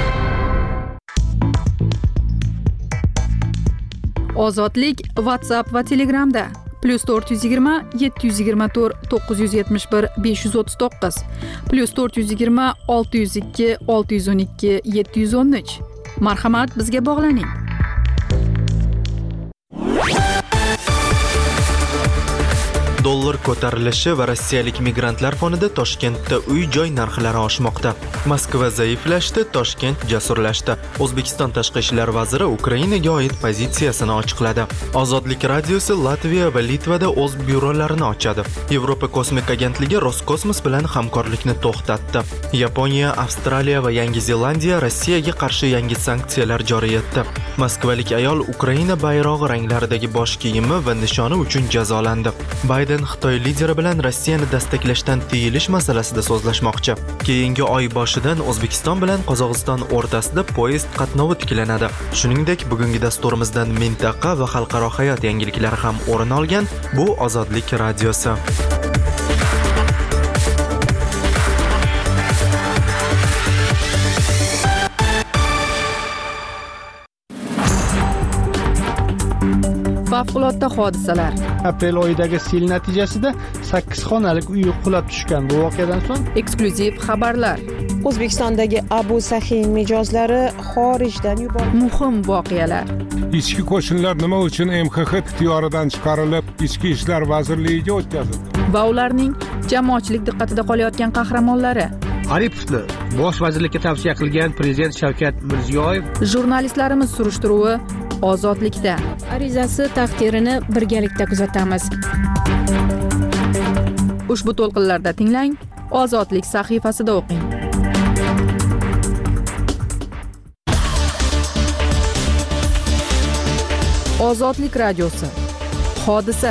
Ozodlik WhatsApp va Telegramda +420 724 971 539 +420 602 612 713. Marhamat, bizga bog'laning. Dollar ko'tarilishi va rossiyalik migrantlar fonida Toshkentda uy-joy narxlari oshmoqda. Moskva zaiflashdi, Toshkent jasurlashdi. O'zbekiston tashqi ishlar vaziri Ukrainaga oid pozitsiyasini ochiqladi. Ozodlik radiosi Latviya va Litvada o'z byurolarini ochadi. Yevropa kosmik agentligi Roskosmos bilan hamkorlikni to'xtatdi. Yaponiya, Avstraliya va Yangi Zelandiya Rossiyaga qarshi yangi sanksiyalar joriy etdi. Moskvalik ayol Ukraina bayrog'i ranglaridagi bosh kiyimi va nishoni uchun jazolandi. Bayden Xitoy lideri bilan Rossiyani destaklashdan tiyilish masalasida so'zlashmoqchi. Keyingi oy boshidan O'zbekiston bilan Qozog'iston o'rtasida poyezd qatnovi tiklanadi. Shuningdek, bugungi dasturimizdan mintaqa va xalqaro hayot yangiliklari ham o'rin olgan. Bu Ozodlik radiosi. Favqulodda hodisalar. Aprel oyidagi sel natijasida 8 xonalik uy qulab tushgan. Bu voqeadan so'ng Eksklyuziv xabarlar. O'zbekistondagi Abu Sahin mijozlari xorijdan yuborildi. Muhim voqealar. Ichki qo'shinlar nima uchun MXX ixtiyoridan chiqarilib, Ichki ishlar vazirligiga o'tkazildi? Va ularning jamoatchilik diqqatida qolayotgan qahramonlari. Aripovni bosh vazirlikka tavsiya qilgan prezident Shavkat Mirziyoyev. Jurnalistlarimiz surishtiruvi Ozodlikda. Arizasi taqdirini birgalikda kuzatamiz. Ushbu to'lqinlarda tinglang, Ozodlik sahifasida o'qing. Ozodlik radiosi. Hodisa.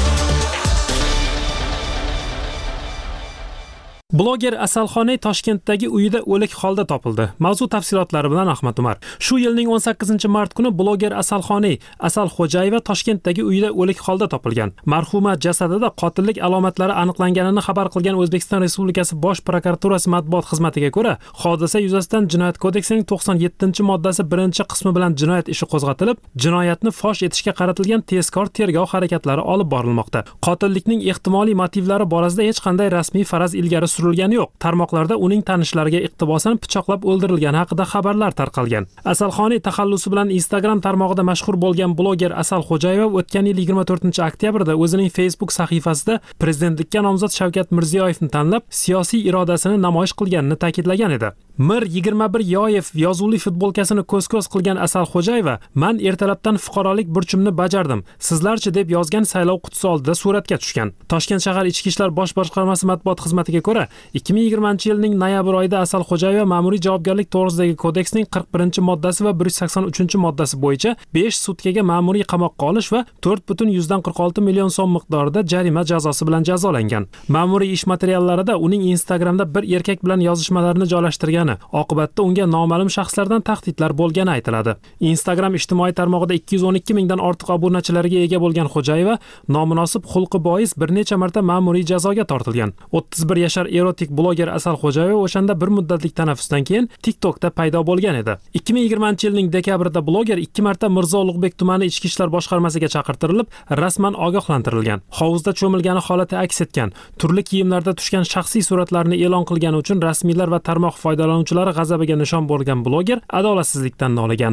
Bloger Asalxoney Toshkentdagi uyida o'lik holda topildi. Mavzu tafsilotlari bilan Ahmad Umar. Shu yilning 18-mart kuni bloger Asalxoney Asalxo'jayeva Toshkentdagi uyida o'lik holda topilgan. Marhuma jasadida qotillik alomatlari aniqlanganini xabar qilgan O'zbekiston Respublikasi Bosh prokuraturasi matbuot xizmatiga ko'ra, hodisa yuzasidan Jinoyat kodeksining 97-moddasi 1-qismi bilan jinoyat ishi qo'zg'atilib, jinoyatni fosh etishga qaratilgan tezkor tergov harakatlari olib borilmoqda. Qotillikning ehtimoliy motivlari borasida hech qanday rasmiy faraz ilgari surilgani yo'q. Tarmoqlarda uning tanishlariga iqtibosan pichoqlab o'ldirilgani haqida xabarlar tarqalgan. Asalxoney taxallusi bilan Instagram tarmog'ida mashhur bo'lgan bloger Asalxo'jayeva o'tgan yil 24-oktyabrda o'zining Facebook sahifasida prezidentlikka nomzod Shavkat Mirziyoyevni tanlab, siyosiy irodasini namoyish qilganini ta'kidlagan edi. Mir 21 Yoyev yozuvli futbolkasini ko'z-ko'z qilgan Asalxo'jayeva, "Men ertalabdan fuqarolik burchimni bajardim. Sizlarchi?" deb yozgan saylov qutisi oldida suratga tushgan. Toshkent shahar Ichki ishlar bosh boshqarmasi matbuot xizmatiga ko'ra, 2020-yilning noyabr oyida Asalxo'jayeva ma'muriy javobgarlik to'g'risidagi kodeksning 41-moddasi va 183-moddasi bo'yicha 5 sutkaga ma'muriy qamoqqa olish va 4,46 million so'm miqdorida jarima jazosi bilan jazolangan. Ma'muriy ish materiallarida uning Instagramda bir erkak bilan yozishmalarini joylashtirgani, oqibatda unga noma'lum shaxslardan tahdidlar bo'lgani aytiladi. Instagram ijtimoiy tarmog'ida 212 mingdan ortiq obunachilarga ega bo'lgan Xo'jayeva nomunosib xulqi bois bir necha marta ma'muriy jazoga tortilgan. 31 yashar erotik bloger Asalxo'jayeva o'shanda bir muddatlik tanaffusdan keyin TikTokda paydo bo'lgan edi. 2020-yilning dekabrida bloger 2 marta Mirzo Ulug'bek tumani ichki ishlar boshqarmasiga chaqirtirilib, rasman ogohlantirilgan. Hovuzda cho'milgani holati aks etgan. Turli kiyimlarda tushgan shaxsiy suratlarni e'lon qilgani uchun rasmiylar va tarmoq foydalanuvchilari g'azabiga nishon bo'lgan bloger adolatsizlikdan noligan.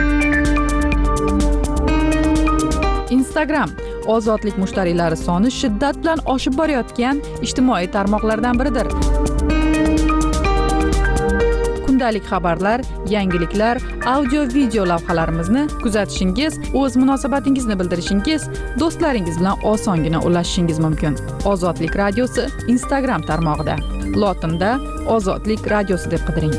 Instagram ozodlik mushtariylari soni shiddat bilan oshib borayotgan ijtimoiy tarmoqlardan biridir. Kundalik xabarlar, yangiliklar, audio-video lavhalarimizni kuzatishingiz, o'z munosabatingizni bildirishingiz, do'stlaringiz bilan osongina ulashishingiz mumkin. Ozodlik radiosi Instagram tarmog'ida. Lotinda Ozodlik radiosi deb qidiring.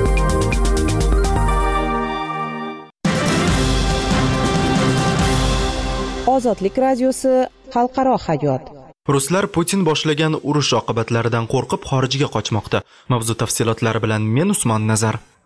Ozodlik radiosi xalqaro hayot. Ruslar Putin boshlagan urush oqibatlaridan qo'rqib xorijga qochmoqda. Mavzu tafsilotlari bilan men Usmon Nazar.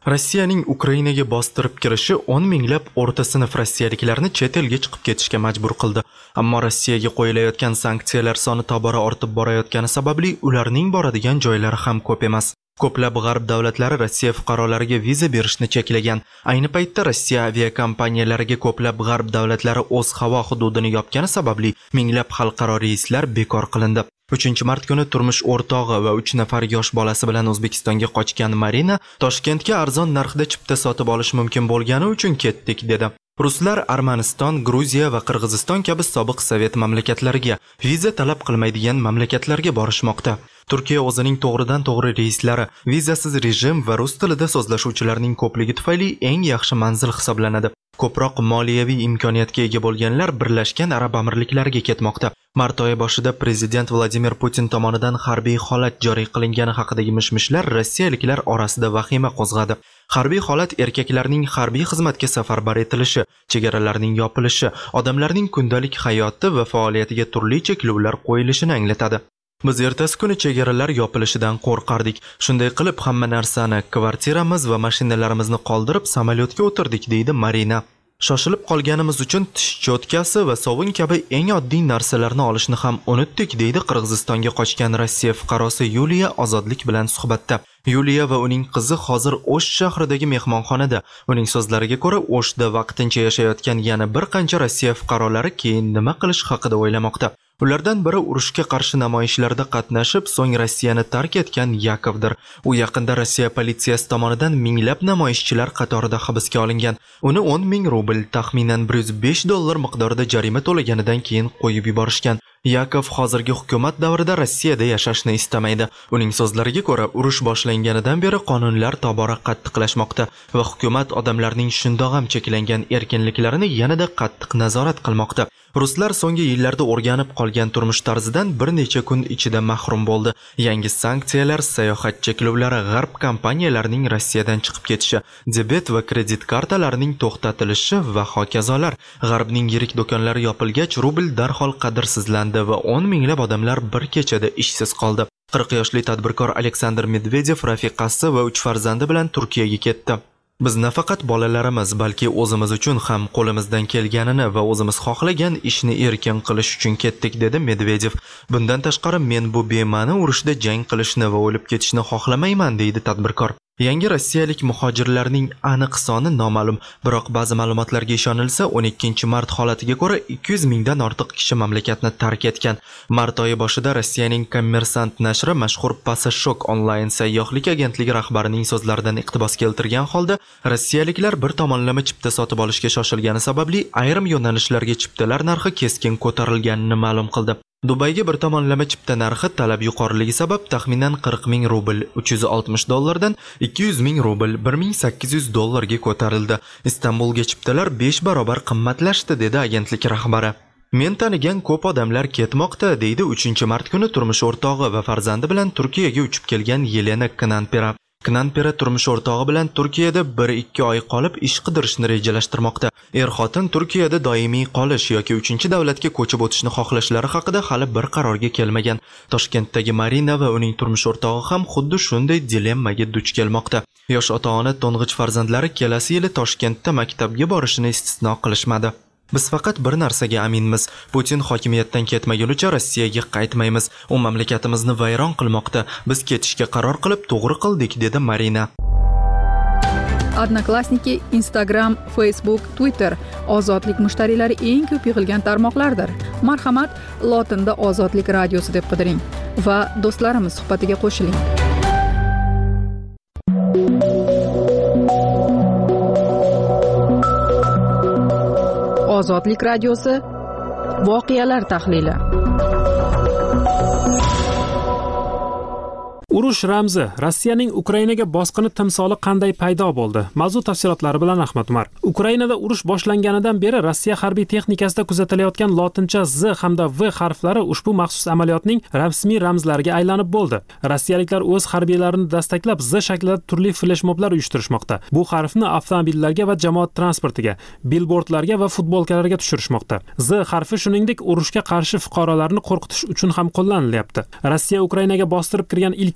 Rossiyaning Ukrainaga bostirib kirishi 10 minglab o'rta sinf rossiyaliklarni chet elga chiqib ketishga majbur qildi. Ammo Rossiyaga qo'yilayotgan sanksiyalar soni tobora ortib borayotgani sababli ularning boradigan joylari ham ko'p emas. Ko'plab g'arb davlatlari Rossiya fuqarolariga viza berishni cheklagan. Ayni paytda Rossiya aviakompaniyalariga ko'plab g'arb davlatlari o'z havo hududini yopgani sababli minglab xalqaro reyslar bekor qilindi. 3-mart kuni turmush o'rtog'i va 3 nafar yosh bolasi bilan O'zbekistonga qochgan Marina Toshkentga arzon narxda chipta sotib olish mumkin bo'lgani uchun ketdik dedi. Ruslar Armaniston, Gruziya va Qirg'iziston kabi sobiq Sovet mamlakatlariga viza talab qilmaydigan mamlakatlarga borishmoqda. Turkiya o'zining to'g'ridan-to'g'ri reyslari, vizasiz rejim va rus tilida so'zlashuvchilarning ko'pligi tufayli eng yaxshi manzil hisoblanadi. Ko'proq moliyaviy imkoniyatga ega bo'lganlar Birlashgan Arab Amirliklariga ketmoqda. Mart oyi boshida prezident Vladimir Putin tomonidan harbiy holat joriy qilingani haqidagi mishmishlar rossiyaliklar orasida vahima qo'zg'adi. Harbiy holat erkaklarning harbiy xizmatga safarbar etilishi, chegaralarning yopilishi, odamlarning kundalik hayoti va faoliyatiga turli cheklovlar qo'yilishini anglatadi. Biz ertasi kuni chegaralar yopilishidan qo'rqardik. Shunday qilib hamma narsani, kvartiramiz va mashinalarimizni qoldirib samolyotga o'tirdik, deydi Marina. Shoshilib qolganimiz uchun tish cho'tkasi va sovun kabi eng oddiy narsalarni olishni ham unutdik, deydi Qirg'izistonga qochgan Rossiya fuqarosi Yuliya Ozodlik bilan suhbatda. Yuliya va uning qizi hozir O'sh shahridagi mehmonxonada. Uning so'zlariga ko'ra, O'shda vaqtincha yashayotgan yana bir qancha Rossiya fuqarolari keyin nima qilish haqida o'ylamoqda. Ulardan biri urushga qarshi namoyishlarda qatnashib, so'ng Rossiyani tark etgan Yakovdir. U yaqinda Rossiya politsiyasi tomonidan minglab namoyishchilar qatorida hibsga olingan. Uni 10 ming rubl, taxminan $105 miqdorida jarima to'laganidan keyin qo'yib yuborishgan. Yakov hozirgi hukumat davrida Rossiyada yashashni istamaydi. Uning so'zlariga ko'ra, urush boshlanganidan beri qonunlar tobora qattiqlashmoqda va hukumat odamlarning shundoq ham cheklangan erkinliklarini yanada qattiq nazorat qilmoqda. Ruslar so'nggi yillarda o'rganib qolgan turmush tarzidan bir necha kun ichida mahrum bo'ldi. Yangi sanksiyalar, sayohat cheklovlari, g'arb kompaniyalarining Rossiyadan chiqib ketishi, debet va kredit kartalarining to'xtatilishi va hokazolar. G'arbning yirik do'konlari yopilgach, rubl darhol qadrsizlandi va 10 minglab odamlar bir kechada ishsiz qoldi. 40 yoshli tadbirkor Aleksandr Medvedev rafiqasi va 3 farzandi bilan Turkiyaga ketdi. Biz nafaqat bolalarimiz, balki o'zimiz uchun ham qo'limizdan kelganini va o'zimiz xohlagan ishni erkin qilish uchun ketdik, dedi Medvedev. Bundan tashqari, men bu bema'ni urushda jang qilishni va o'lib ketishni xohlamayman, deydi tadbirkor. Yangi rossiyalik muhojirlarning aniq soni noma'lum, biroq ba'zi ma'lumotlarga ishonilsa, 12-mart holatiga ko'ra 200 mingdan ortiq kishi mamlakatni tark etgan. Mart oyi boshida Rossiyaning Kommersant nashri mashhur Passashok onlayn sayyohlik agentligi rahbarining so'zlaridan iqtibos keltirgan holda, rossiyaliklar bir tomonlama chipta sotib olishga shoshilgani sababli ayrim yo'nalishlarga chiptalar narxi keskin ko'tarilganini ma'lum qildi. Dubayga bir tomonlama chipta narxi talab yuqoriligi sabab taxminan 40 ming rubl, $360 dan 200 ming rubl, $1800 ga ko'tarildi. Istanbulga chiptalar 5 barobar qimmatlashdi, dedi agentlik rahbari. Men tanigan ko'p odamlar ketmoqda, deydi 3-mart kuni turmush o'rtog'i va farzandi bilan Turkiyaga uchib kelgan Yelena Knanpera. Knanpera turmush o'rtog'i bilan Turkiyada 1-2 oy qolib ish qidirishni rejalashtirmoqda. Er-xotin Turkiyada doimiy qolish yoki 3-davlatga ko'chib o'tishni xohlashlari haqida hali bir qarorga kelmagan. Toshkentdagi Marina va uning turmush o'rtog'i ham xuddi shunday dilemmaga duch kelmoqda. Yosh ota-ona to'ng'ich farzandlari kelasi yili Toshkentda maktabga borishini istisno qilishmadi. Biz faqat bir narsaga aminmiz. Putin hokimiyatdan ketmagunicha Rossiyaga qaytmaymiz. U mamlakatimizni vayron qilmoqda. Biz ketishga qaror qilib to'g'ri qildik, dedi Marina. Odnoklassniki, Instagram, Facebook, Twitter ozodlik mushtariylari eng ko'p yig'ilgan tarmoqlardir. Marhamat, lotinda Ozodlik radiosi deb qidiring va do'stlarimiz suhbatiga qo'shiling. Ozodlik radiosi voqealar tahlili. Urush ramzi, Rossiyaning Ukrainaga bosqini timsoli qanday paydo bo'ldi? Mavzu tafsilotlari bilan Ahmad Umar. Ukrainada urush boshlanganidan beri Rossiya harbiy texnikasida kuzatilayotgan lotincha Z hamda V harflari ushbu maxsus amaliyotning rasmiy ramzlariga aylanib bo'ldi. Rossiyaliklar o'z harbiylarini dastaklab Z shaklida turli fleshmoblar uyushtirishmoqda. Bu harfni avtomobillarga va jamoat transportiga, billbordlarga va futbolkalarga tushirishmoqda. Z harfi shuningdek urushga qarshi fuqarolarni qo'rqitish uchun ham qo'llanilyapti. Rossiya Ukrainaga bostirib kirgan ilk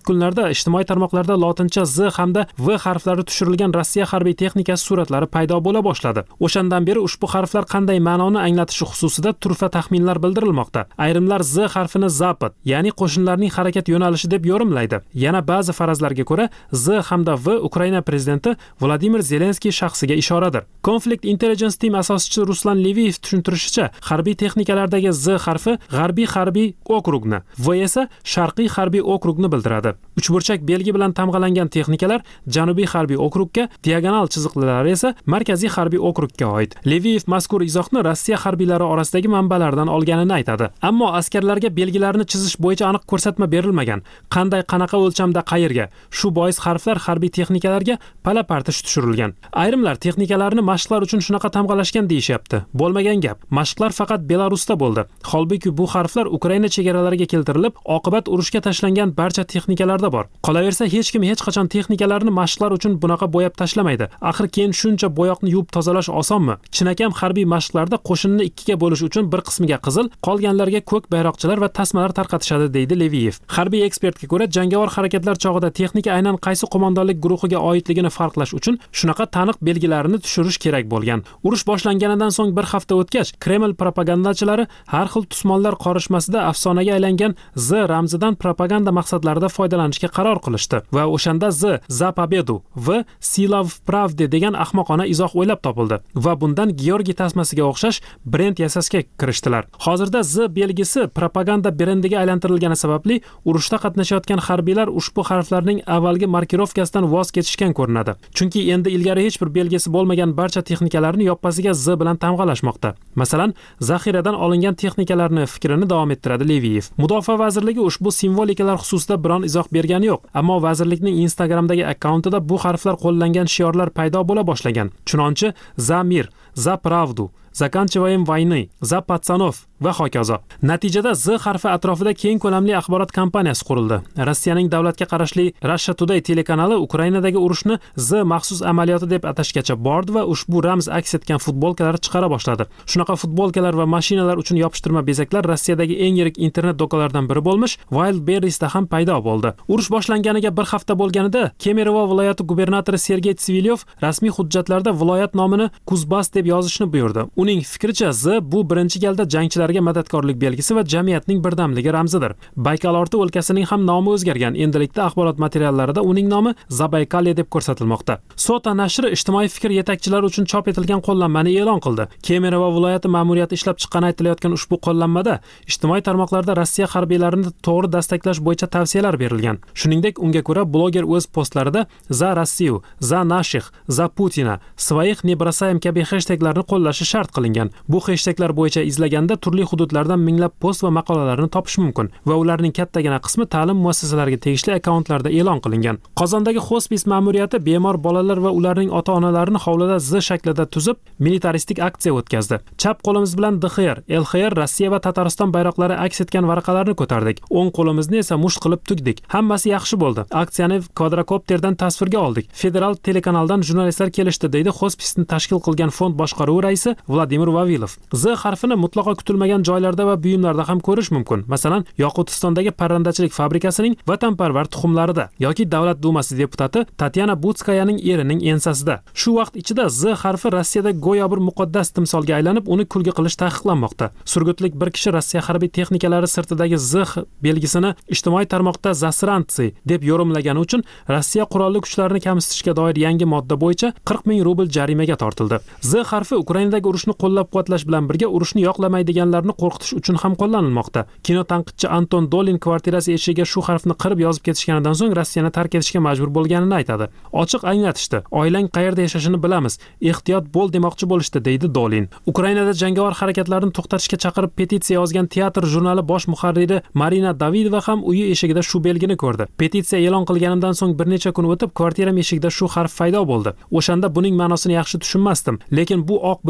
kunlarda ijtimoiy tarmoqlarda lotincha Z hamda V harflari tushirilgan Rossiya harbiy texnikasi suratlari paydo bo'la boshladi. O'shandan beri ushbu harflar qanday ma'noni anglatishi xususida turfa taxminlar bildirilmoqda. Ayrimlar Z harfini Zapad, ya'ni qo'shinlarning harakat yo'nalishi deb yorumlaydi. Yana ba'zi farazlarga ko'ra Z hamda V Ukraina prezidenti Vladimir Zelenskiy shaxsiga ishoradir. Conflict Intelligence Team asoschisi Ruslan Leviyev tushuntirishicha, harbiy texnikalardagi Z harfi G'arbiy harbiy okrugni, V esa Sharqiy harbiy okrugni bildiradi. Uchburchak belgi bilan tamg'alangan texnikalar Janubiy harbiy okrugga, diagonal chiziqlar esa Markaziy harbiy okrugga oid. Leviyev mazkur izohni Rossiya harbiylari orasidagi manbalardan olganini aytadi. Ammo askarlarga belgilarni chizish bo'yicha aniq ko'rsatma berilmagan. Qanday, qanaqa o'lchamda, qayerga? Shu bois harflar harbiy texnikalarga pala-partish tushirilgan. Ayrimlar texnikalarni mashqlar uchun shunaqa tamg'alashgan deyishyapti. Bo'lmagan gap. Mashqlar faqat Belarusda bo'ldi. Holbuki bu harflar Ukraina chegaralariga keltirilib, oqibat urushga tashlangan barcha texnikalarda bor. Qolaversa, hech kim hech qachon texnikalarni mashqlar uchun bunaqa bo'yab tashlamaydi. Axir keyin shuncha bo'yoqni yuvib tozalash osonmi? Chinakam harbiy mashqlarda qo'shinni ikkiga bo'lish uchun bir qismiga qizil, qolganlarga ko'k bayroqchalar va tasmalar tarqatishadi, deydi Leviyev. Harbiy ekspertga ko'ra, jangovar harakatlar chog'ida texnika aynan qaysi qo'mondonlik guruhiga oidligini farqlash uchun shunaqa taniq belgilarini tushirish kerak bo'lgan. Urush boshlanganidan so'ng bir hafta o'tgach, Kreml propagandachilari har xil tusmonlar qorishmasida afsonaga aylangan Z ramzidan propaganda maqsadlarida foydalanishga qaror qilishdi va o'shanda Z za pobedu va sila v pravde degan ahmoqona izoh o'ylab topildi va bundan Georgiy tasmasiga o'xshash brend yasashga kirishdilar. Hozirda Z belgisi propaganda brendiga aylantirilgani sababli urushda qatnashayotgan harbiylar ushbu harflarning avvalgi markirovkasidan voz kechishgan ko'rinadi. Chunki endi ilgari hech bir belgisi bo'lmagan barcha texnikalarni yoppasiga Z bilan tamg'alashmoqda. Masalan, zaxiradan olingan texnikalarni fikrini davom ettiradi Leviyev. Mudofaa vazirligi ushbu simvolikalar xususida biron izoh bergani yo'q, ammo vazirlikning Instagramdagi akkauntida bu harflar qo'llangan shiorlar paydo bo'la boshlagan. Chunonchi za mir, za pravdu, Zakanchivayim vayni, za patsanov va hokazo. Natijada Z harfi atrofida keng ko'lamli axborot kampaniyasi qurildi. Rossiyaning davlatga qarashli Russia Today telekanali Ukrainadagi urushni Z maxsus amaliyoti deb atashgacha bordi va ushbu ramz aks etgan futbolkalar chiqara boshladi. Shunaqa futbolkalar va mashinalar uchun yopishtirma bezaklar Rossiyadagi eng yirik internet do'konlaridan biri bo'lmish Wildberries'da ham paydo bo'ldi. Urush boshlanganiga bir hafta bo'lganida Kemerovo viloyati gubernatori Sergey Tsivilyov rasmiy hujjatlarda viloyat nomini Kuzbas deb yozishni buyurdi. Uning fikricha Z bu birinchi galda jangchilarga madadkorlik belgisi va jamiyatning birdamligi ramzidir. Baykalorti o'lkasining ham nomi o'zgargan. Endilikda axborot materiallarida uning nomi Zabaykalye deb ko'rsatilmoqda. Sota nashri ijtimoiy fikr yetakchilari uchun chop etilgan qo'llanmani e'lon qildi. Kemerovo viloyati ma'muriyati ishlab chiqqani aytilayotgan ushbu qo'llanmada ijtimoiy tarmoqlarda Rossiya harbiylarini to'g'ri dastaklash bo'yicha tavsiyalar berilgan. Shuningdek, unga ko'ra bloger o'z postlarida za Rossiyu, za nashih, za Putina, своих не бросаем kabi hashtaglarni qo'llashi shart qilingan. Bu hashtaglar bo'yicha izlaganda turli hududlardan minglab post va maqolalarni topish mumkin va ularning kattagina qismi ta'lim muassasalariga tegishli akkauntlarda e'lon qilingan. Qozondagi hospis ma'muriyati bemor bolalar va ularning ota-onalarini hovlida Z shaklida tuzib, militaristik aksiya o'tkazdi. Chap qo'limiz bilan DXR, LXR, Rossiya va Tatariston bayroqlari aks etgan varaqalarni ko'tardik. O'ng qo'limizni esa musht qilib tugdik. Hammasi yaxshi bo'ldi. Aksiyani kvadrokopterdan tasvirga oldik. Federal telekanaldan jurnalistlar kelishdi, deydi hospisni tashkil qilgan fond boshqaruvi raisi Vladimir Vavilov. Z harfini mutlaqo kutilmagan joylarda va buyumlarda ham ko'rish mumkin. Masalan, Yoqutistondagi parrandachilik fabrikasining vatanparvar tuxumlarida yoki Davlat dumasi deputati Tatyana Butskayaning erining ensasida. Shu vaqt ichida Z harfi Rossiyada go'yo bir muqaddas timsolga aylanib, uni kulgi qilish taqiqlanmoqda. Surgutlik bir kishi Rossiya harbiy texnikalari sirtidagi Z belgisini ijtimoiy tarmoqda zasrantsiy deb yorumlagani uchun Rossiya qurolli kuchlarini kamsitishga doir yangi modda bo'yicha 40 ming rubl jarimaga tortildi. Z harfi Ukrainadagi urushni qo'llab-quvvatlash bilan birga urushni yoqlamaydiganlarni qo'rqitish uchun ham qo'llanilmoqda. Kino tanqidchi Anton Dolin kvartirasi eshigiga shu harfni qirib yozib ketishganidan so'ng Rossiyani tark etishga majbur bo'lganini aytadi. Ochiq anglatishdi. Oilang qayerda yashashini bilamiz. Ehtiyot bo'l demoqchi bo'lishdi, deydi Dolin. Ukrainada jangovar harakatlarni to'xtatishga chaqirib petitsiya yozgan Teatr jurnali bosh muharriri Marina Davidova ham uyi eshigida shu belgini ko'rdi. Petitsiya e'lon qilganimdan so'ng bir necha kun o'tib, kvartiram eshigida shu harf paydo bo'ldi. O'shanda buning ma'nosini yaxshi tushunmasdim, lekin bu oq bo'yoqda belgi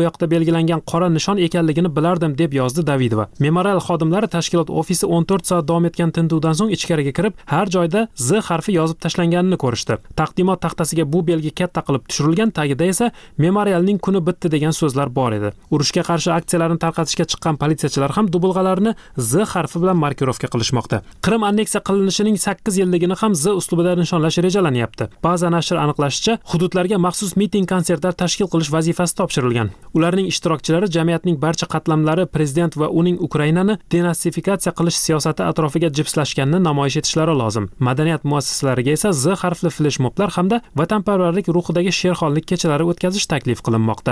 belgilangan qora nishon ekanligini bilardim, deb yozdi Davidova. Memorial xodimlari tashkilot ofisi 14 soat davom etgan tintuvdan so'ng ichkariga kirib, har joyda Z harfi yozib tashlanganini ko'rishdi. Taqdimot taxtasiga bu belgi katta qilib tushirilgan, tagida esa Memorialning kuni bitdi degan so'zlar bor edi. Urushga qarshi aksiyalarni tarqatishga chiqqan politsiyachilar ham dubulg'alarni Z harfi bilan markirovka qilishmoqda. Qrim anneksiya qilinishining 8 yilligini ham Z uslubida nishonlash rejalanyapti. Ba'zi nashr aniqlashicha, hududlarga maxsus miting konsertlar tashkil qilish vazifasi topshirilgan. Ularning ishtirokchilari jamiyatning barcha qatlamlari prezident va uning Ukrainani denasifikatsiya qilish siyosati atrofiga jipslashganini namoyish etishlari lozim. Madaniyat muassasalariga esa Z harfli fleshmoblar hamda vatanparvarlik ruhidagi sherxonlik kechalari o'tkazish taklif qilinmoqda.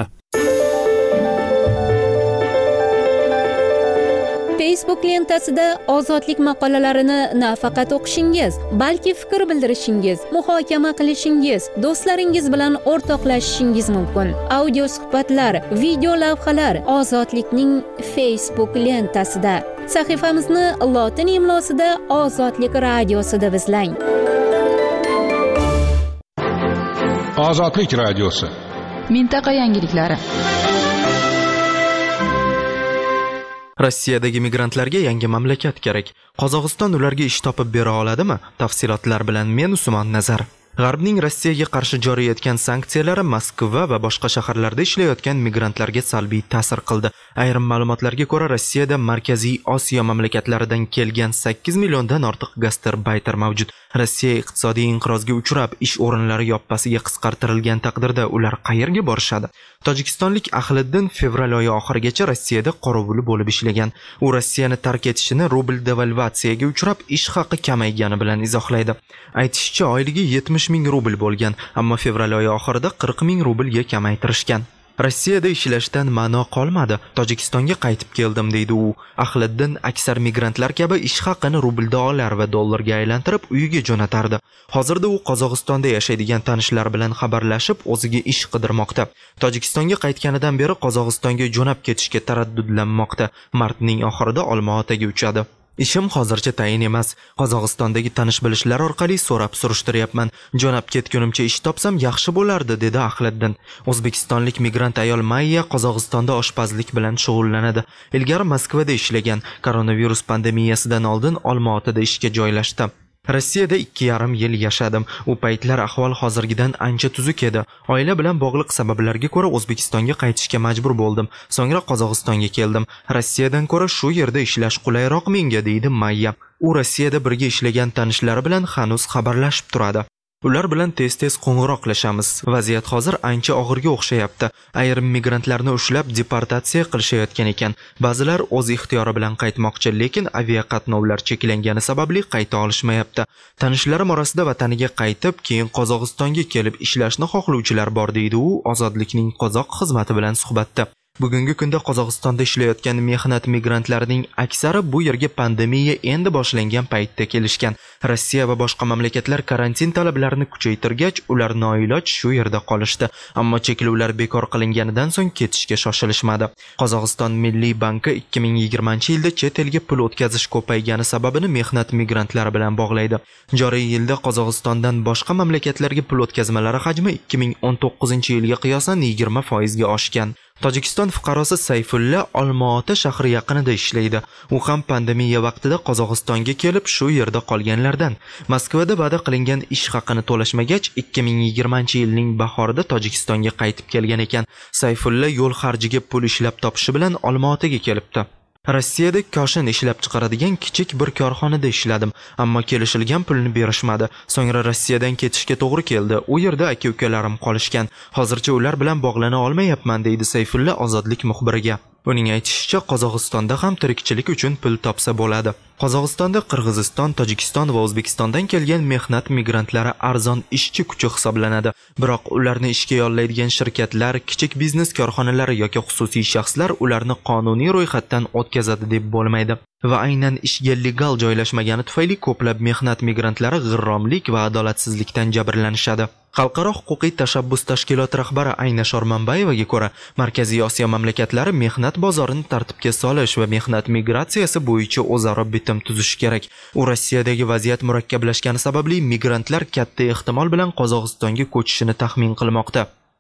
Facebook lentasida ozodlik maqolalarini nafaqat o'qishingiz, balki fikr bildirishingiz, muhokama qilishingiz, do'stlaringiz bilan o'rtoqlashishingiz mumkin. Audio suhbatlar, video lavhalar ozodlikning Facebook lentasida. Sahifamizni lotin imlosida Ozodlik radiosi deb izlang. Ozodlik radiosi. Mintaqa yangiliklari. Rossiyadagi migrantlarga yangi mamlakat kerak. Qozog'iston ularga ish topib bera oladimi? Tafsilotlar bilan men Usmon Nazar. G'arbning Rossiyaga qarshi joriy etgan sanksiyalari Moskva va boshqa shaharlarda ishlayotgan migrantlarga salbiy ta'sir qildi. Ayrim ma'lumotlarga ko'ra, Rossiyada Markaziy Osiyo mamlakatlaridan kelgan 8 milliondan ortiq gastarbayter mavjud. Rossiya iqtisodiy inqirozga uchrab, ish o'rinlari yoppasiga qisqartirilgan taqdirda ular qayerga borishadi? Tojikistonlik Ahliddin fevral oyi oxirigacha Rossiyada qorovul bo'lib ishlagan. U Rossiyani tark etishini rubl devalvatsiyaga uchrab, ish haqi kamaygani bilan izohlaydi. Aytishicha, oyligi 70 ming rubl bo'lgan, ammo fevral oyi oxirida 40 ming rublga kamaytirishgan. Rossiyada ishlashdan ma'no qolmadi. Tojikistonga qaytib keldim, deydi u. Ahliddin aksar migrantlar kabi ish haqini rubl dollar va dollarga aylantirib uyiga jo'natardi. Hozirda u Qozog'istonda yashaydigan tanishlari bilan xabarlashib, o'ziga ish qidirmoqda. Tojikistonga qaytganidan beri Qozog'istonga jo'nab ketishga taraddudlanmoqda. Martning oxirida Olma-Otaga uchadi. Ishim hozircha tayin emas. Qozog'istondagi tanish-bilishlar orqali so'rab surishtiryapman. Jo'nab ketgunimcha ish topsam yaxshi bo'lardi, dedi Ahliddin. O'zbekistonlik migrant ayol Mayya Qozog'istonda oshpazlik bilan shug'ullanadi. Ilgari Moskvada ishlagan. Koronavirus pandemiyasidan oldin Olma-Otada ishga joylashdi. Rossiyada 2,5 yil yashadim. U paytlar ahvol hozirgidan ancha tuzuk edi. Oila bilan bog'liq sabablarga ko'ra O'zbekistonga qaytishga majbur bo'ldim. So'ngra Qozog'istonga keldim. Rossiyadan ko'ra shu yerda ishlash qulayroq menga, deydi Mayya. U Rossiyada birga ishlagan tanishlari bilan hanuz xabarlashib turadi. Ular bilan tez-tez qo'ng'iroqlashamiz. Vaziyat hozir ancha og'irga o'xshayapti. Ayrim migrantlarni ushlab deportatsiya qilishayotgan ekan. Ba'zilar o'z ixtiyori bilan qaytmoqchi, lekin aviaqatnovlar cheklangani sababli qayta olishmayapti. Tanishlarim orasida vataniga qaytib, keyin Qozog'istonga kelib ishlashni xohlovchilar bor, deydi u Ozodlikning qozoq xizmati bilan suhbatda. Bugungi kunda Qozog'istonda ishlayotgan mehnat migrantlarining aksari bu yerga pandemiya endi boshlangan paytda kelishgan. Rossiya va boshqa mamlakatlar karantin talablarini kuchaytirgach, ular noiloj shu yerda qolishdi. Ammo cheklovlar bekor qilinganidan so'ng ketishga shoshilishmadi. Qozog'iston Milliy banki 2020-yilda chet elga pul o'tkazish ko'paygani sababini mehnat migrantlari bilan bog'laydi. Joriy yilda Qozog'istondan boshqa mamlakatlarga pul o'tkazmalari hajmi 2019-yilga qiyosan 20% ga oshgan. Tojikiston fuqarosi Sayfulla Olma-Ota shahri yaqinida ishlaydi. U ham pandemiya vaqtida Qozog'istonga kelib shu yerda qolganlardan. Moskvada va'da qilingan ish haqini to'lashmagach, 2020-yilning bahorida Tojikistonga qaytib kelgan ekan. Sayfulla yo'l xarjiga pul ishlab topishi bilan Olma-Otaga kelibdi. Rossiyada koshin ishlab chiqaradigan kichik bir korxonada ishladim, ammo kelishilgan pulni berishmadi. So'ngra Rossiyadan ketishga to'g'ri keldi. U yerda aka-ukalarim qolishgan. Hozircha ular bilan bog'lana olmayapman, deydi Sayfulla Ozodlik muxbiriga. Uning aytishicha, Qozog'istonda ham tirikchilik uchun pul topsa bo'ladi. Qozog'istonda Qirg'iziston, Tojikiston va O'zbekistondan kelgan mehnat migrantlari arzon ishchi kuchi hisoblanadi. Biroq ularni ishga yollaydigan shirkatlar, kichik biznes korxonalari yoki xususiy shaxslar ularni qonuniy ro'yxatdan o'tkazadi deb bo'lmaydi. Va aynan ishga legal joylashmagani tufayli ko'plab mehnat migrantlari g'irromlik va adolatsizlikdan jabrlanishadi. Xalqaro huquqiy tashabbus tashkiloti rahbari Ayna Shormanbayevaga ko'ra, Markaziy Osiyo mamlakatlari mehnat bozorini tartibga solish va mehnat migratsiyasi bo'yicha o'zaro bitim tuzishi kerak. U Rossiyadagi vaziyat murakkablashgani sababli migrantlar katta ehtimol bilan Qozog'istonga ko'chishini taxmin qilmoqda.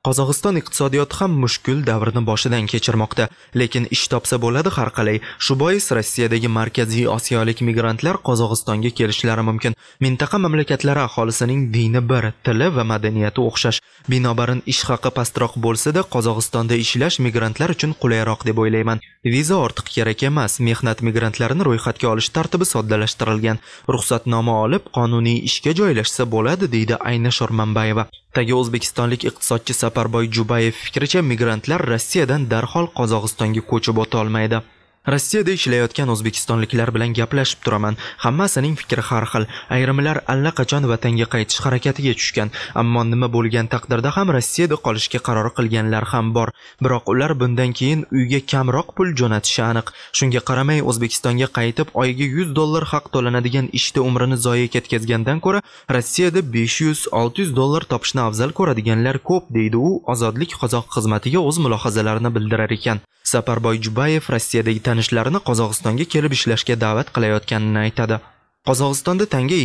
Qozog'iston iqtisodiyoti ham mushkul davrni boshidan kechirmoqda, lekin ish topsa bo'ladi har qalay. Shu bois Rossiyadagi markaziy osiyolik migrantlar Qozog'istonga kelishlari mumkin. Mintaqa mamlakatlari aholisining dini bir, tili va madaniyati o'xshash. Binobarin ish haqi pastroq bo'lsa-da, Qozog'istonda ishlash migrantlar uchun qulayroq deb o'ylayman. Viza ortiq kerak emas. Mehnat migrantlarini ro'yxatga olish tartibi soddalashtirilgan. Ruxsatnoma olib, qonuniy ishga joylashsa bo'ladi, deydi Ayna Shormanbayeva. Tagi o'zbekistonlik iqtisodchi Saparboy Jubayev fikricha, migrantlar Rossiyadan darhol Qozog'istonga ko'chib o'ta olmaydi. Rossiyada ishlayotgan o'zbekistonliklar bilan gaplashib turaman. Hammasining fikri har xil. Ayrimlar allaqachon vatanga qaytish harakatiga tushgan, ammo nima bo'lgan taqdirda ham Rossiyada qolishga qaror qilganlar ham bor. Biroq ular bundan keyin uyga kamroq pul jo'natishi aniq. Shunga qaramay O'zbekistonga qaytib oyiga $100 haq to'lanadigan ishda umrini zoya ketkazgandan ko'ra Rossiyada 500-600 topishni afzal ko'radiganlar ko'p, deydi u Ozodlik qozoq xizmatiga o'z mulohazalarini bildirar ekan. Saparboy Jubayev Rossiyadagi tanishlarini Qozog'istonga kelib ishlashga da'vat qilayotganini aytadi. Qozog'istonda tanga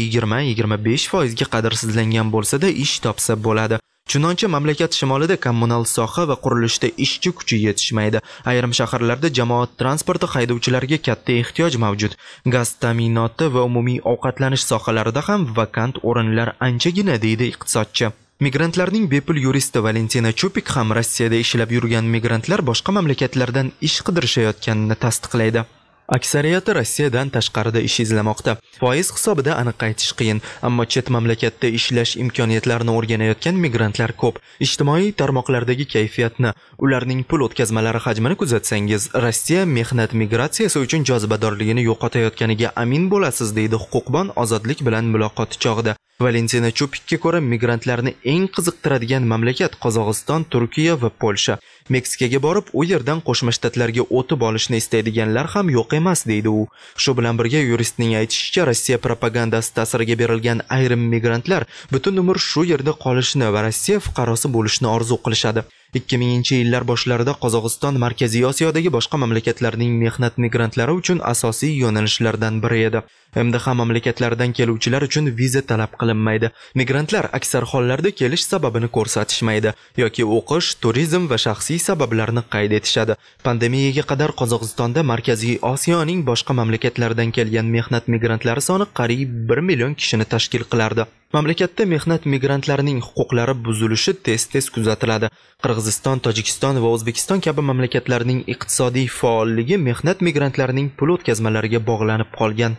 20-25% ga qadrsizlangan bo'lsa-da, ish topsa bo'ladi. Chunonchi mamlakat shimolida kommunal soha va qurilishda ishchi kuchi yetishmaydi. Ayrim shaharlarda jamoat transporti haydovchilariga katta ehtiyoj mavjud. Gaz ta'minoti va umumiy ovqatlanish sohalarida ham vakant o'rinlar anchagina, deydi iqtisodchi. Migrantlarning bepul yuristi Valentina Chupik ham Rossiyada ishlab yurgan migrantlar boshqa mamlakatlardan ish qidirishayotganini tasdiqlaydi. Aksariyati Rossiyadan tashqarida ish izlamoqda. Foiz hisobida aniq aytish qiyin, ammo chet mamlakatda ishlash imkoniyatlarini o'rganayotgan migrantlar ko'p. Ijtimoiy tarmoqlardagi kayfiyatni, ularning pul o'tkazmalari hajmini kuzatsangiz, Rossiya mehnat migratsiyasi uchun jozibadorligini yo'qotayotganiga amin bo'lasiz, deydi huquqbon Ozodlik bilan muloqoti chog'ida. Valentina Chupikka ko'ra, migrantlarni eng qiziqtiradigan mamlakat Qozog'iston, Turkiya va Polsha. Meksikaga borib, u yerdan Qo'shma Shtatlarga o'tib olishni istaydiganlar ham yo'q emas, deydi u. Shu bilan birga yuristning aytishicha, Rossiya propagandasi ta'siriga berilgan ayrim migrantlar butun umr shu yerda qolishni va Rossiya fuqarosi bo'lishni orzu qilishadi. 2000-yillar boshlarida Qozog'iston Markaziy Osiyodagi boshqa mamlakatlarning mehnat migrantlari uchun asosiy yo'nalishlardan biri edi. MDH mamlakatlaridan keluvchilar uchun viza talab qilinmaydi. Migrantlar aksar hollarda kelish sababini ko'rsatishmaydi yoki o'qish, turizm va shaxsiy sabablarni qayd etishadi. Pandemiyaga qadar Qozog'istonda Markaziy Osiyoning boshqa mamlakatlaridan kelgan mehnat migrantlari soni qariyb 1 million kishini tashkil qilardi. Mamlakatda mehnat migrantlarining huquqlari buzilishi tez-tez kuzatiladi. Qirg'iziston, Tojikiston va O'zbekiston kabi mamlakatlarning iqtisodiy faolligi mehnat migrantlarining pul o'tkazmalariga bog'lanib qolgan.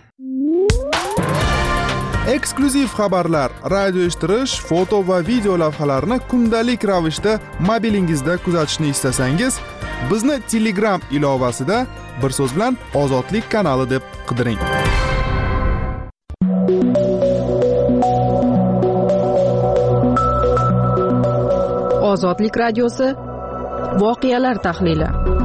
Eksklyuziv xabarlar, radio eshittirish, foto va video lavhalarni kundalik ravishda mobilingizda kuzatishni istasangiz, bizni Telegram ilovasida bir so'z bilan Ozodlik kanali deb qidiring. Ozodlik radiosi voqealar tahlili.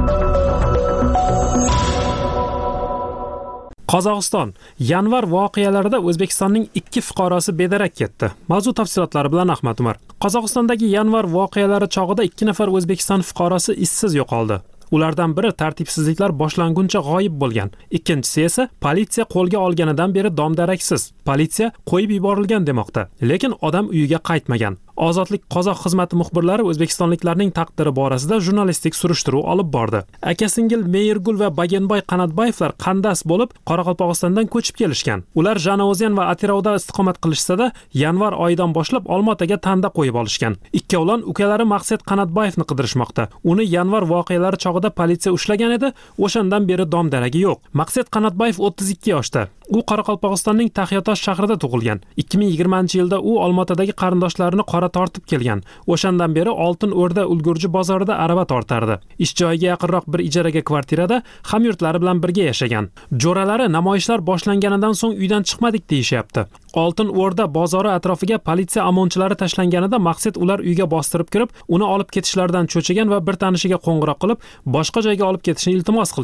Qozog'iston yanvar voqealarida O'zbekistonning 2 fuqarosi bedarak ketdi. Mavzu tafsilotlari bilan Ahmad Umar. Qozog'istondagi yanvar voqealari chog'ida 2 nafar O'zbekiston fuqarosi izsiz yo'qoldi. Ulardan biri tartibsizliklar boshlanguncha g'oyib bo'lgan. Ikkinchisi esa politsiya qo'lga olganidan beri dom-daraksiz. Politsiya qo'yib yuborilgan demoqda, lekin odam uyiga qaytmagan. Ozodlik qozoq xizmati muxbirlari o'zbekistonliklarning taqdiri borasida jurnalistik surishtiruv olib bordi. Aka-singil Meyrgul va Bagenboy Qanatboyevlar qandas bo'lib Qoraqalpog'istondan ko'chib kelishgan. Ular Janozian va Atirovda istiqomat qilishsa-da, yanvar oyidan boshlab Olmaotaga tanda qo'yib olishgan. Ikkovlon ukalari Maqsad Qanatboyevni qidirishmoqda. Uni yanvar voqealari chog'ida politsiya ushlagan edi, o'shandan beri dom-daragi yo'q. Maqsad Qanatboyev 32 yoshda. U Qoraqalpog'istonning Taxyatosh shahrida tug'ilgan. 2020-yilda u Olmaotadagi qarindoshlarini qora tortib kelgan. O'shandan beri Oltin O'rda ulgurji bozorida arava tortardi. Ish joyiga yaqinroq bir ijaraga kvartirada hamyurtlari bilan birga yashagan. Jo'ralari namoyishlar boshlanganidan so'ng uydan chiqmadik deyishyapti. Oltin O'rda bozori atrofiga politsiya amonchilari tashlanganida Maqsad ular uyga bostirib kirib, uni olib ketishlaridan cho'chigan va bir tanishiga qo'ng'iroq qilib, boshqa joyga olib ketishni iltimos qilgan.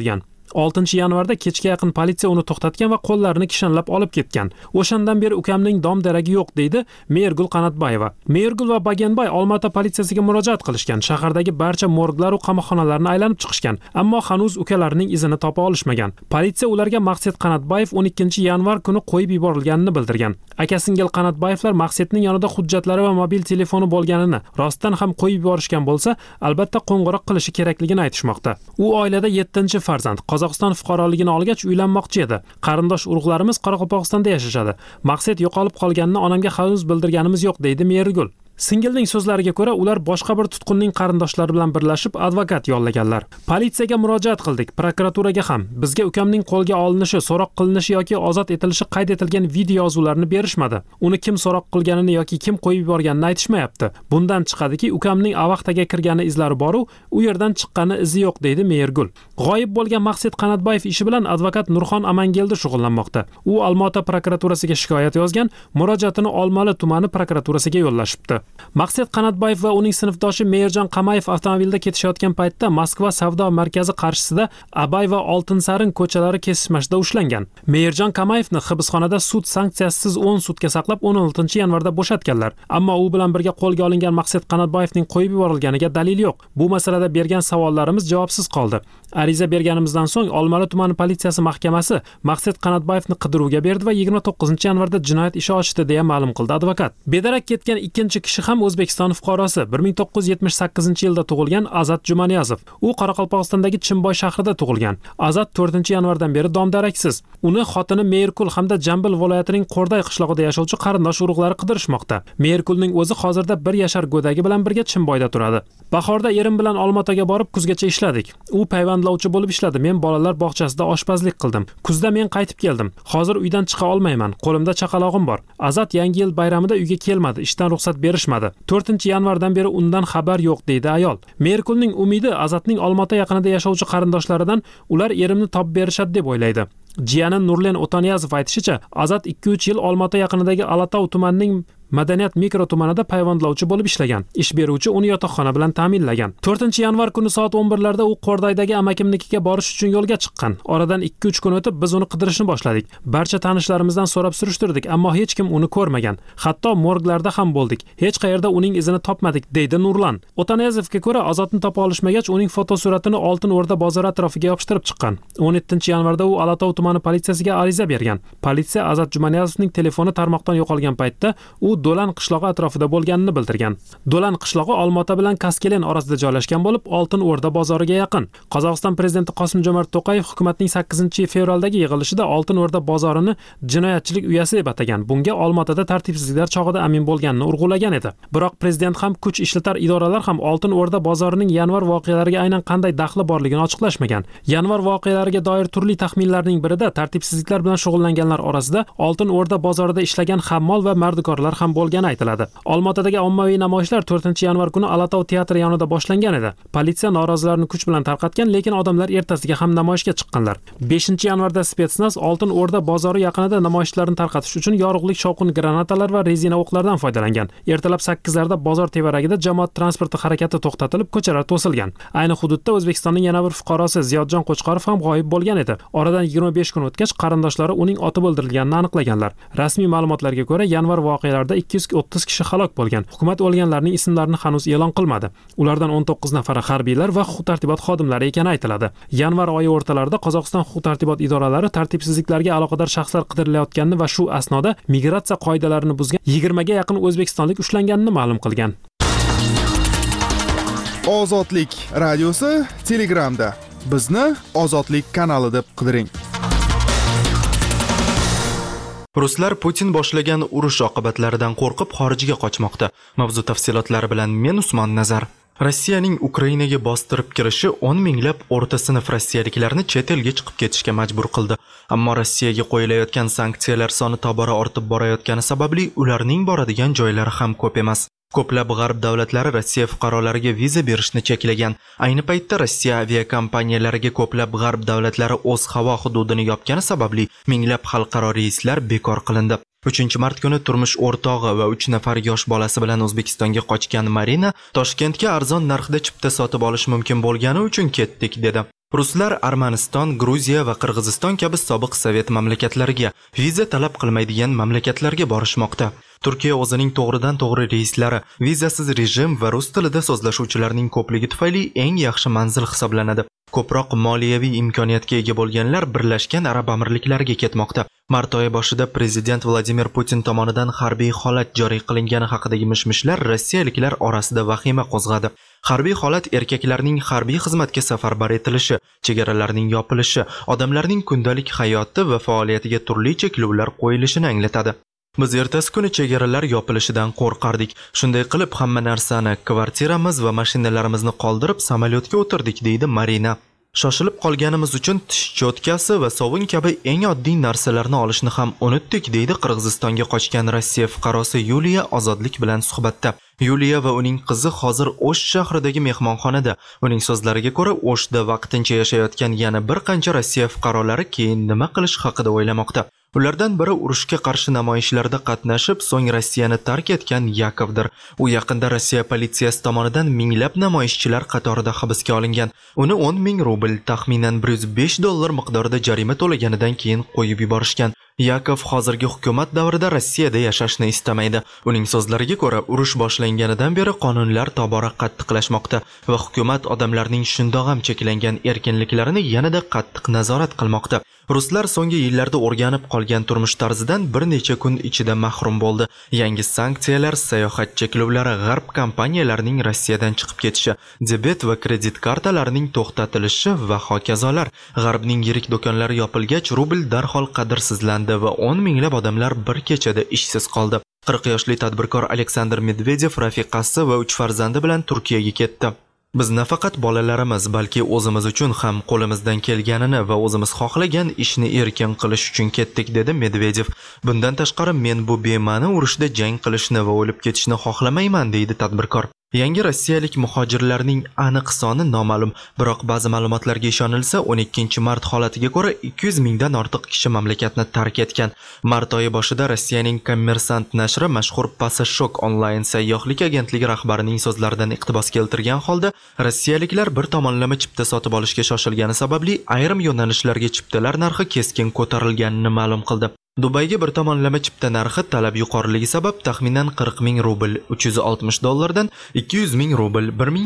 6-yanvarda kechga yaqin politsiya uni to'xtatgan va qo'llarini kishanlab olib ketgan. O'shandan beri ukamning dom-daragi yo'q, deydi Mehrgul Qanatbayeva. Mehrgul va Bagenbay Olmaota politsiyasiga murojaat qilishgan. Shahardagi barcha morglar va qamoqxonalarni aylanib chiqishgan, ammo hanuz ukalarining izini topa olishmagan. Politsiya ularga Maqsad Qanatbayev 12-yanvar kuni qo'yib yuborilganini bildirgan. Aka-singil Qanatbayevlar Maqsadning yonida hujjatlari va mobil telefoni bo'lganini, rostdan ham qo'yib yuborishgan bo'lsa, albatta qo'ng'iroq qilishi kerakligini aytishmoqda. U oilada 7-farzand. Qozog'iston fuqaroligini olgach uylanmoqchi edi. Qarindosh urug'larimiz Qoraqalpog'istonda yashashadi. Maqsad yo'qolib qolganini onamga hanuz bildirganimiz yo'q, deydi Mehrgul. Singilning so'zlariga ko'ra, ular boshqa bir tutqunning qarindoshlari bilan birlashib advokat yollaganlar. Politsiyaga murojaat qildik, prokuraturaga ham. Bizga ukamning qo'lga olinishi, so'roq qilinishi yoki ozod etilishi qayd etilgan video yozuvlarini berishmadi. Uni kim so'roq qilganini yoki kim qo'yib yuborganini aytishmayapti. Bundan chiqadiki, ukamning avaqtaga kirgani izlari bor, u yerdan chiqqani izi yo'q, deydi Mehrgul. G'oyib bo'lgan Maqsad Qanatbayev ishi bilan advokat Nurxon Amangeldi shug'ullanmoqda. U Olmaota prokuraturasiga shikoyat yozgan, murojaatini Olmali tumani prokuraturasiga yo'llashibdi. Maqsad Qanatbayev va uning sinfdoshi Mehrjon Qamayev avtomobilda ketishayotgan paytda Moskva savdo markazi qarshisida Abay va Oltinsarin ko'chalari kesishmashida ushlangan. Mehrjon Qamayevni hibsxonada sud sanksiyasiz 10 sutka saqlab 16-yanvarda bo'shatganlar. Ammo u bilan birga qo'lga olingan Maqsad Qanatbayevning qo'yib yuborilganiga dalil yo'q. Bu masalada bergan savollarimiz javobsiz qoldi. Ariza berganimizdan so'ng Olmali tumani politsiyasi mahkamasi Maqsad Qanatbayevni qidiruvga berdi va 29-yanvarda jinoyat ishi ochdi, deya ma'lum qildi advokat. Bedarak ketgan ikkinchi kishi ham O'zbekiston fuqarosi, 1978-yilda tug'ilgan Azat Jumaniyazov. U Qoraqalpog'istondagi Chimboy shahrida tug'ilgan. Azat 4-yanvardan beri domdaraksiz. Uni xotini Mehrkul hamda Jambil viloyatining Qo'rday qishlog'ida yashovchi qarindosh urug'lari qidirishmoqda. Mehrkulning o'zi hozirda 1 yashar go'dagi bilan birga Chimboyda turadi. Bahorda erim bilan Olmaotaga borib kuzgacha ishladik. U payvandlovchi bo'lib ishladi. Men bolalar bog'chasida oshpazlik qildim. Kuzda men qaytib keldim. Hozir uydan chiqa olmayman. Qo'limda chaqalog'im bor. Azat yangi yil bayramida uyga kelmadi. Ishdan ruxsat berishmadi. 4-yanvardan beri undan xabar yo'q, deydi ayol. Mehrkulning umidi Azatning Olmaota yaqinida yashovchi qarindoshlaridan ular erimni topib berishadi deb o'ylaydi. Jiyani Nurlen O'toniyazov aytishicha, Azat 2-3 yil Olmaota yaqinidagi Alatov tumanining Madaniyat mikro tumanida payvandlovchi bo'lib ishlagan. Ish beruvchi uni yotoqxona bilan ta'minlagan. 4-yanvar kuni soat 11larda u Qo'rdaydagi amakimnikiga borish uchun yo'lga chiqqan. Oradan 2-3 kun o'tib biz uni qidirishni boshladik. Barcha tanishlarimizdan so'rab surishtirdik, ammo hech kim uni ko'rmagan. Hatto morglarda ham bo'ldik. Hech qayerda uning izini topmadik, deydi Nurlan. O'toniyazovga ko'ra, Azotni topa olishmagach, uning fotosuratini Oltin O'rda bozori atrofiga yopishtirib chiqqan. 17-yanvarda u Alatov tumani politsiyasiga ariza bergan. Politsiya Azat Jumaniyazovning telefoni tarmoqdan yo'qolgan paytda u Do'lan qishlog'i atrofida bo'lganini bildirgan. Do'lan qishlog'i Olmaota bilan Kaskelen orasida joylashgan bo'lib, Oltin O'rda bozoriga yaqin. Qozog'iston prezidenti Qosim-Jomart To'qayev hukumatning 8-fevraldagi yig'ilishida Oltin O'rda bozorini jinoyatchilik uyasi deb atagan. Bunga Olmaotada tartibsizliklar chog'ida amin bo'lganini urg'ulagan edi. Biroq prezident ham kuch ishlatar idoralar ham Oltin O'rda bozorining yanvar voqealariga aynan qanday daxli borligini ochiqlashmagan. Yanvar voqealariga doir turli taxminlarning birida tartibsizliklar bilan shug'ullanganlar orasida Oltin O'rda bozorida ishlagan hammol va mardikorlar ham bo'lgani aytiladi. Olmaotadagi ommaviy namoyishlar 4-yanvar kuni Alatov teatri yonida boshlangan edi. Politsiya norozilarni kuch bilan tarqatgan, lekin odamlar ertasiga ham namoyishga chiqqanlar. 5-yanvarda spetsnaz Oltin O'rda bozori yaqinida namoyishlarni tarqatish uchun yorug'lik shovqin granatalar va rezina o'qlardan foydalangan. Ertalab 8larda bozor tevaragida jamoat transporti harakati to'xtatilib, ko'chalar to'silgan. Ayni hududda O'zbekistonning yana bir fuqarosi Ziyodjon Qo'chqorov ham g'oyib bo'lgan edi. Oradan 25 kun o'tgach, qarindoshlari uning otib o'ldirilganini aniqlaganlar. Rasmiy ma'lumotlarga ko'ra, yanvar voqealarida 230 kishi halok bo'lgan. Hukumat o'lganlarning ismlarini hanuz e'lon qilmadi. Ulardan 19 nafari harbiylar va huquq-tartibot xodimlari ekani aytiladi. Yanvar oyi o'rtalarida Qozog'iston huquq-tartibot idoralari tartibsizliklarga aloqador shaxslar qidirilayotganini va shu asnoda migratsiya qoidalarini buzgan 20 ga yaqin o'zbekistonlik ushlanganini ma'lum qilgan. Ozodlik radiosi Telegramda. Bizni Ozodlik kanali deb qidiring. Ruslar Putin boshlagan urush oqibatlaridan qo'rqib xorijga qochmoqda. Mavzu tafsilotlari bilan men Usmon Nazar. Rossiyaning Ukrainaga bostirib kirishi 10 minglab o'rta sinf rossiyaliklarni chet elga chiqib ketishga majbur qildi. Ammo Rossiyaga qo'yilayotgan sanksiyalar soni tobora ortib borayotgani sababli ularning boradigan joylari ham ko'p emas. Ko'plab g'arb davlatlari Rossiya fuqarolariga viza berishni cheklagan. Ayni paytda Rossiya aviakompaniyalariga ko'plab g'arb davlatlari o'z havo hududini yopgani sababli minglab xalqaro reyslar bekor qilindi. 3-mart kuni turmush o'rtog'i va 3 nafar yosh bolasi bilan O'zbekistonga qochgan Marina Toshkentga arzon narxda chipta sotib olish mumkin bo'lgani uchun ketdik dedi. Ruslar Armaniston, Gruziya va Qirg'iziston kabi sobiq sovet mamlakatlariga viza talab qilmaydigan mamlakatlarga borishmoqda. Turkiya o'zining to'g'ridan-to'g'ri reyslari, vizasiz rejim va rus tilida so'zlashuvchilarning ko'pligi tufayli eng yaxshi manzil hisoblanadi. Ko'proq moliyaviy imkoniyatga ega bo'lganlar Birlashgan Arab Amirliklariga ketmoqda. Mart oyi boshida prezident Vladimir Putin tomonidan harbiy holat joriy qilingani haqidagi mishmishlar rossiyaliklar orasida vahima qo'zg'adi. Harbiy holat erkaklarning harbiy xizmatga safarbar etilishi, chegaralarning yopilishi, odamlarning kundalik hayoti va faoliyatiga turli cheklovlar qo'yilishini anglatadi. Biz ertasi kuni chegaralar yopilishidan qo'rqardik. Shunday qilib hamma narsani, kvartiramiz va mashinalarimizni qoldirib samolyotga o'tirdik, deydi Marina. Shoshilib qolganimiz uchun tish cho'tkasi va sovun kabi eng oddiy narsalarni olishni ham unutdik, deydi Qirg'izistonga qochgan Rossiya fuqarosi Yuliya Ozodlik bilan suhbatda. Yuliya va uning qizi hozir O'sh shahridagi mehmonxonada. Uning so'zlariga ko'ra, O'shda vaqtincha yashayotgan yana bir qancha Rossiya fuqarolari keyin nima qilish haqida o'ylamoqda. Ulardan biri urushga qarshi namoyishlarda qatnashib, so'ng Rossiyani tark etgan Yakovdir. U yaqinda Rossiya politsiyasi tomonidan minglab namoyishchilar qatorida hibsga olingan. Uni 10,000 rubl, taxminan $105 miqdorida jarima to'laganidan keyin qo'yib yuborishgan. Yakov hozirgi hukumat davrida Rossiyada yashashni istamaydi. Uning so'zlariga ko'ra, urush boshlanganidan beri qonunlar tobora qattiqlashmoqda va hukumat odamlarning shundoq ham cheklangan erkinliklarini yanada qattiq nazorat qilmoqda. Ruslar so'nggi yillarda o'rganib qolgan turmush tarzidan bir necha kun ichida mahrum bo'ldi. Yangi sanksiyalar, sayohat cheklovlari, g'arb kompaniyalarining Rossiyadan chiqib ketishi, debet va kredit kartalarining to'xtatilishi va hokazolar. G'arbning yirik do'konlari yopilgach, rubl darhol qadrsizlandi va 10 minglab odamlar bir kechada ishsiz qoldi. 40 yoshli tadbirkor Aleksandr Medvedev rafiqasi va 3 farzandi bilan Turkiyaga ketdi. Biz nafaqat bolalarimiz, balki o'zimiz uchun ham qo'limizdan kelganini va o'zimiz xohlagan ishni erkin qilish uchun ketdik, dedi Medvedev. Bundan tashqari, men bu bema'ni urushda jang qilishni va o'lib ketishni xohlamayman, deydi tadbirkor. Yangi rossiyalik muhojirlarning aniq soni noma'lum, biroq ba'zi ma'lumotlarga ishonilsa, 12-mart holatiga ko'ra 200 mingdan ortiq kishi mamlakatni tark etgan. Mart oyi boshida Rossiyaning Kommersant nashri mashhur Passashok onlayn sayyohlik agentligi rahbarining so'zlaridan iqtibos keltirgan holda, rossiyaliklar bir tomonlama chipta sotib olishga shoshilgani sababli ayrim yo'nalishlarga chiptalar narxi keskin ko'tarilganini ma'lum qildi. Dubayga bir tomonlama chipta narxi talab yuqoriligi sabab taxminan 40,000 rubl, $360 dan 200,000 rubl,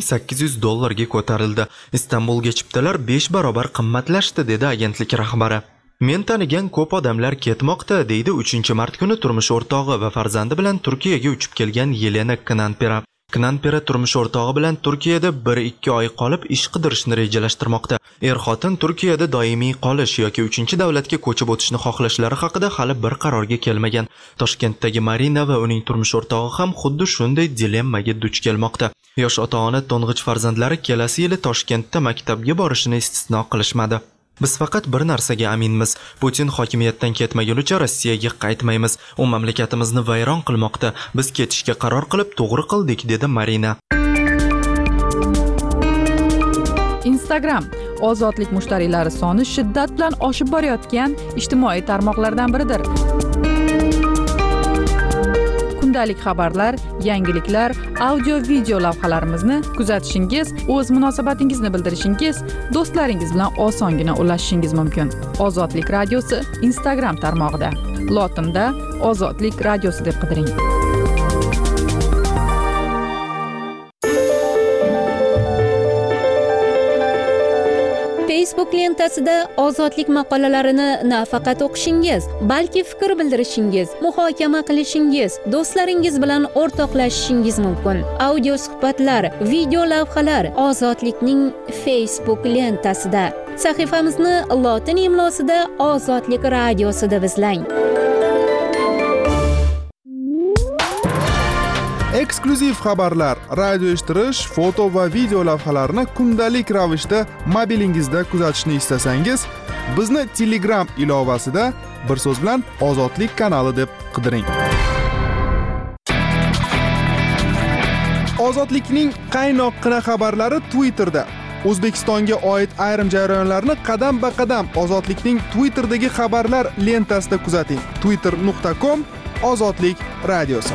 $1,800 ga ko'tarildi. Istanbulga chiptalar 5 barobar qimmatlashdi, dedi agentlik rahbari. Men tanigan ko'p odamlar ketmoqda, deydi 3-mart kuni turmush o'rtog'i va farzandi bilan Turkiyaga uchib kelgan Yelena Knanpera. Knanpera turmush o'rtog'i bilan Turkiyada 1-2 oy qolib ish qidirishni rejalashtirmoqda. Er-xotin Turkiyada doimiy qolish yoki 3-davlatga ko'chib o'tishni xohlashlari haqida hali bir qarorga kelmagan. Toshkentdagi Marina va uning turmush o'rtog'i ham xuddi shunday dilemmaga duch kelmoqda. Yosh ota-ona to'ng'ich farzandlari kelasi yili Toshkentda maktabga borishini istisno qilishmadi. Biz faqat bir narsaga aminmiz. Putin hokimiyatdan ketmagunicha Rossiyaga qaytmaymiz. U mamlakatimizni vayron qilmoqda. Biz ketishga qaror qilib to'g'ri qildik, dedi Marina. Instagram ozodlik mushtariylari soni shiddat bilan oshib borayotgan ijtimoiy tarmoqlardan biridir. Kundalik xabarlar, yangiliklar, audio-video lavhalarimizni kuzatishingiz, o'z munosabatingizni bildirishingiz, do'stlaringiz bilan osongina ulashishingiz mumkin. Ozodlik radiosi Instagram tarmog'ida. Lotinda Ozodlik radiosi deb qidiring. Facebook lentasida ozodlik maqolalarini nafaqat o'qishingiz, balki fikr bildirishingiz, muhokama qilishingiz, do'stlaringiz bilan o'rtoqlashishingiz mumkin. Audio suhbatlar, video lavhalar Ozodlikning Facebook lentasida. Sahifamizni lotin imlosida Ozodlik radiosi deb izlang. Eksklyuziv xabarlar, radio eshittirish, foto va video lavhalarni kundalik ravishda mobilingizda kuzatishni istasangiz, bizni Telegram ilovasida bir so'z bilan Ozodlik kanali deb qidiring. Ozodlikning qaynoqqina xabarlari Twitterda. O'zbekistonga oid ayrim jarayonlarni qadam-ba-qadam Ozodlikning Twitterdagi xabarlar lentasida kuzating. twitter.com/ozodlik radiosi.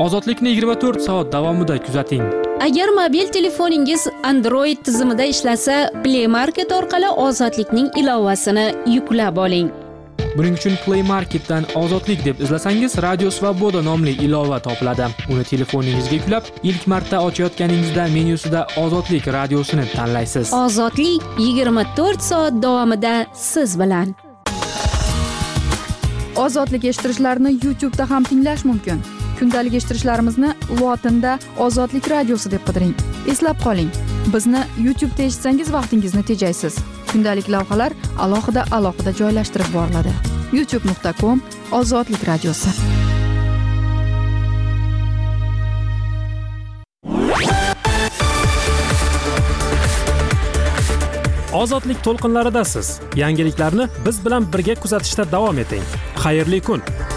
Ozodlikni 24 soat davomida kuzating. Agar mobil telefoningiz Android tizimida ishlasa, Play Market orqali Ozodlikning ilovasini yuklab oling. Buning uchun Play Marketdan Ozodlik deb izlasangiz, Radio Svoboda nomli ilova topiladi. Uni telefoningizga yuklab, ilk marta ochayotganingizda menyusida Ozodlik radiosini tanlaysiz. Ozodlik 24 soat davomida siz bilan. Ozodlik eshittirishlarni YouTube da ham tinglash mumkin. Kundalik eshittirishlarimizni lotinda Ozodlik radiosi deb qidiring. Eslab qoling, bizni YouTube da eshitsangiz vaqtingizni tejaysiz. Kundalik lavhalar alohida joylashtirib boriladi. youtube.com/Ozodlik radiosi. Ozodlik to'lqinlaridasiz. Yangiliklarni biz bilan birga kuzatishda davom eting. Xayrli kun.